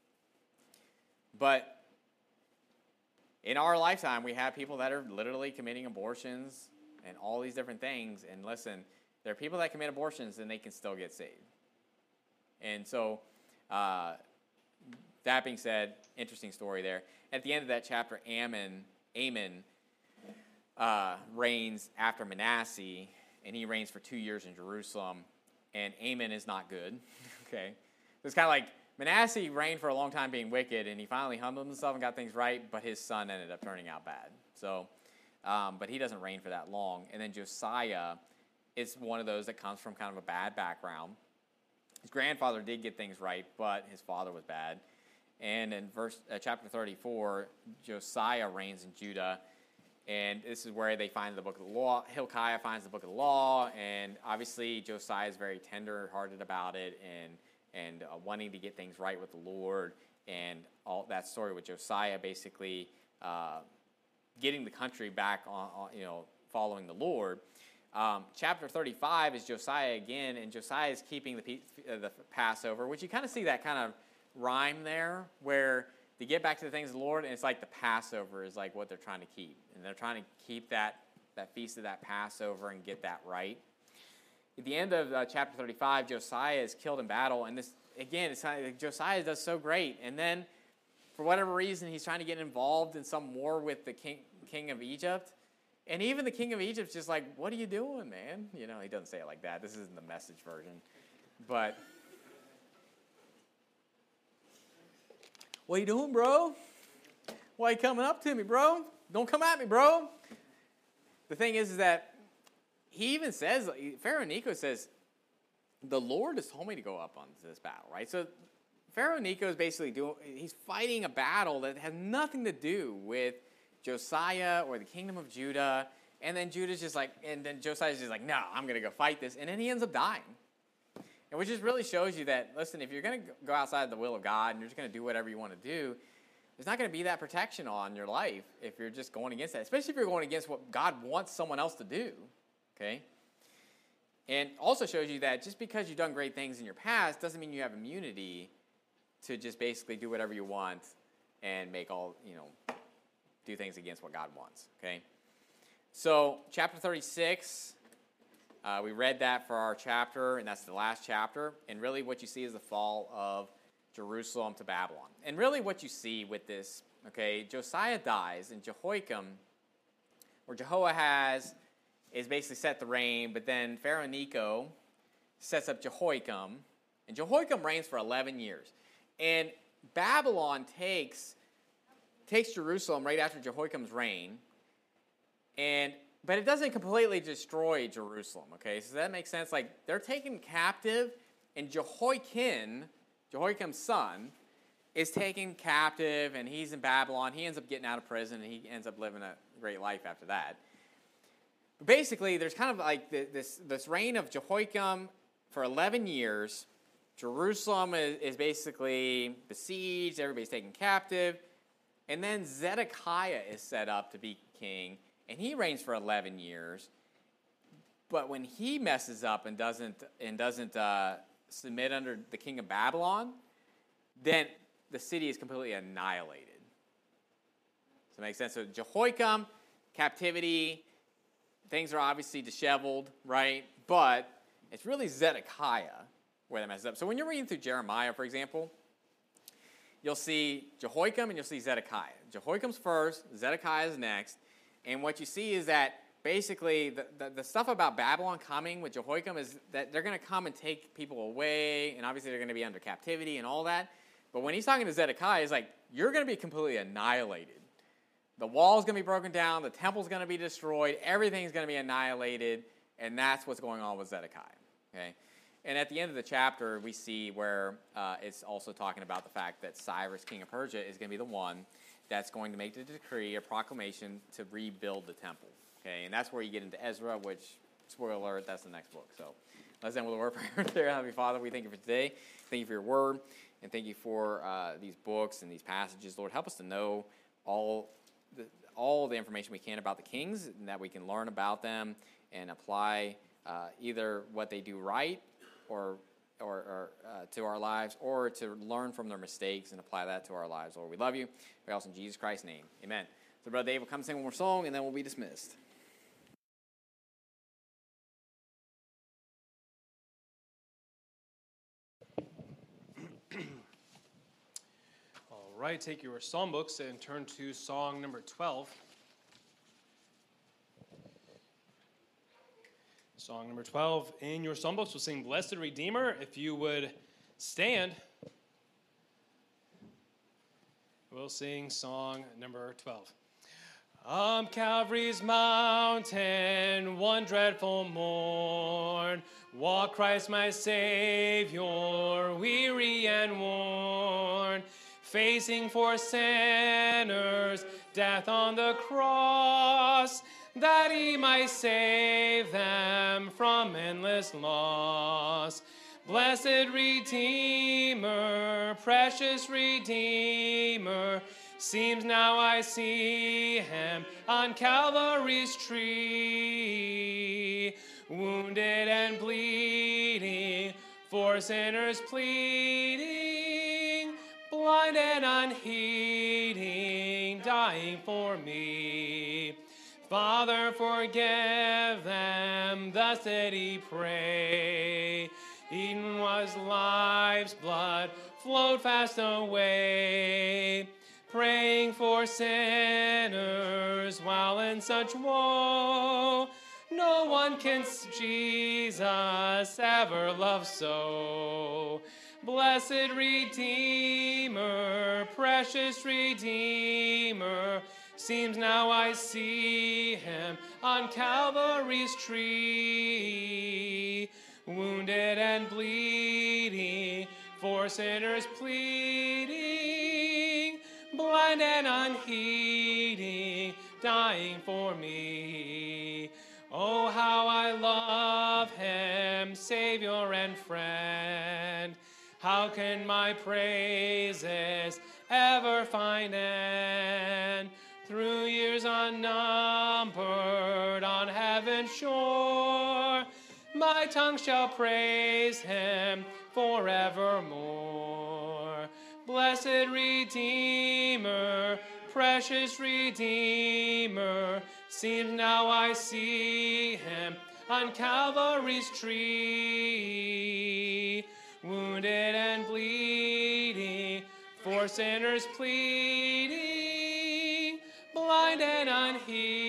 But in our lifetime, we have people that are literally committing abortions and all these different things. And listen, there are people that commit abortions and they can still get saved. And so, that being said, interesting story there. At the end of that chapter, Amon reigns after Manasseh, and he reigns for 2 years in Jerusalem. And Amon is not good. Okay, it's kind of like Manasseh reigned for a long time being wicked, and he finally humbled himself and got things right, but his son ended up turning out bad. So, but he doesn't reign for that long. And then Josiah is one of those that comes from kind of a bad background. His grandfather did get things right, but his father was bad. And in chapter 34, Josiah reigns in Judah, and this is where they find the book of the law. Hilkiah finds the book of the law, and obviously Josiah is very tender-hearted about it and wanting to get things right with the Lord, and all that story with Josiah basically getting the country back on following the Lord. Chapter 35 is Josiah again, and Josiah is keeping the Passover, which you kind of see that kind of rhyme there, where they get back to the things of the Lord, and it's like the Passover is like what they're trying to keep. And they're trying to keep that feast of that Passover and get that right. At the end of chapter 35, Josiah is killed in battle, and this, again, it's kind of like Josiah does so great, and then for whatever reason, he's trying to get involved in some war with the king of Egypt. And even the king of Egypt's just like, what are you doing, man? He doesn't say it like that. This isn't the Message version. But, what are you doing, bro? Why are you coming up to me, bro? Don't come at me, bro. The thing is that he even says, Pharaoh Necho says, the Lord has told me to go up on this battle, right? So Pharaoh Necho is basically he's fighting a battle that has nothing to do with Josiah or the kingdom of Judah, and then Josiah's just like, no, I'm going to go fight this, and then he ends up dying. And which just really shows you that, listen, if you're going to go outside the will of God and you're just going to do whatever you want to do, there's not going to be that protection on your life if you're just going against that, especially if you're going against what God wants someone else to do, okay? And also shows you that just because you've done great things in your past doesn't mean you have immunity to just basically do whatever you want and make do things against what God wants, okay? So, chapter 36, we read that for our chapter, and that's the last chapter. And really what you see is the fall of Jerusalem to Babylon. And really what you see with this, okay, Josiah dies, and Jehoahaz is basically set the reign, but then Pharaoh Necho sets up Jehoiakim, and Jehoiakim reigns for 11 years. And Babylon takes Jerusalem right after Jehoiakim's reign, but it doesn't completely destroy Jerusalem, okay? So that makes sense. Like, they're taken captive, and Jehoiakim's son, is taken captive, and he's in Babylon. He ends up getting out of prison, and he ends up living a great life after that. But basically, there's kind of like this reign of Jehoiakim for 11 years. Jerusalem is basically besieged. Everybody's taken captive. And then Zedekiah is set up to be king, and he reigns for 11 years. But when he messes up and doesn't submit under the king of Babylon, then the city is completely annihilated. Does that make sense? So Jehoiakim, captivity, things are obviously disheveled, right? But it's really Zedekiah where they mess up. So when you're reading through Jeremiah, for example, you'll see Jehoiakim and you'll see Zedekiah. Jehoiakim's first, Zedekiah's next. And what you see is that basically the stuff about Babylon coming with Jehoiakim is that they're going to come and take people away, and obviously they're going to be under captivity and all that. But when he's talking to Zedekiah, he's like, you're going to be completely annihilated. The wall's going to be broken down, the temple's going to be destroyed, everything's going to be annihilated, and that's what's going on with Zedekiah. Okay? And at the end of the chapter, we see where it's also talking about the fact that Cyrus, king of Persia, is going to be the one that's going to make the decree, a proclamation to rebuild the temple. Okay, and that's where you get into Ezra, which, spoiler alert, that's the next book. So let's end with a word prayer there. Heavenly Father, we thank you for today. Thank you for your word, and thank you for these books and these passages. Lord, help us to know all all the information we can about the kings, and that we can learn about them and apply either what they do right or to our lives, or to learn from their mistakes and apply that to our lives. Lord, we love you. We also in Jesus Christ's name. Amen. So Brother Dave will come sing one more song, and then we'll be dismissed. All right, take your psalm books and turn to song number 12. Song number 12 in your psalm books, we'll sing Blessed Redeemer. If you would stand, we'll sing song number 12. Calvary's mountain, one dreadful morn, walked Christ my Savior, weary and worn, facing for sinners, death on the cross, that he might save them from endless loss. Blessed Redeemer, precious Redeemer, seems now I see him on Calvary's tree, wounded and bleeding, for sinners pleading, blind and unheeding, dying for me. Father, forgive them, thus did he pray. Eden was life's blood, flowed fast away, praying for sinners while in such woe. No one can Jesus ever love so. Blessed Redeemer, precious Redeemer, seems now I see him on Calvary's tree, wounded and bleeding, for sinners pleading, blind and unheeding, dying for me. Oh, how I love him, Savior and friend. How can my praises ever find end? Through years unnumbered on heaven's shore, my tongue shall praise him forevermore. Blessed Redeemer, precious Redeemer, seems now I see him on Calvary's tree, wounded and bleeding, for sinners pleading, blind and unheeding,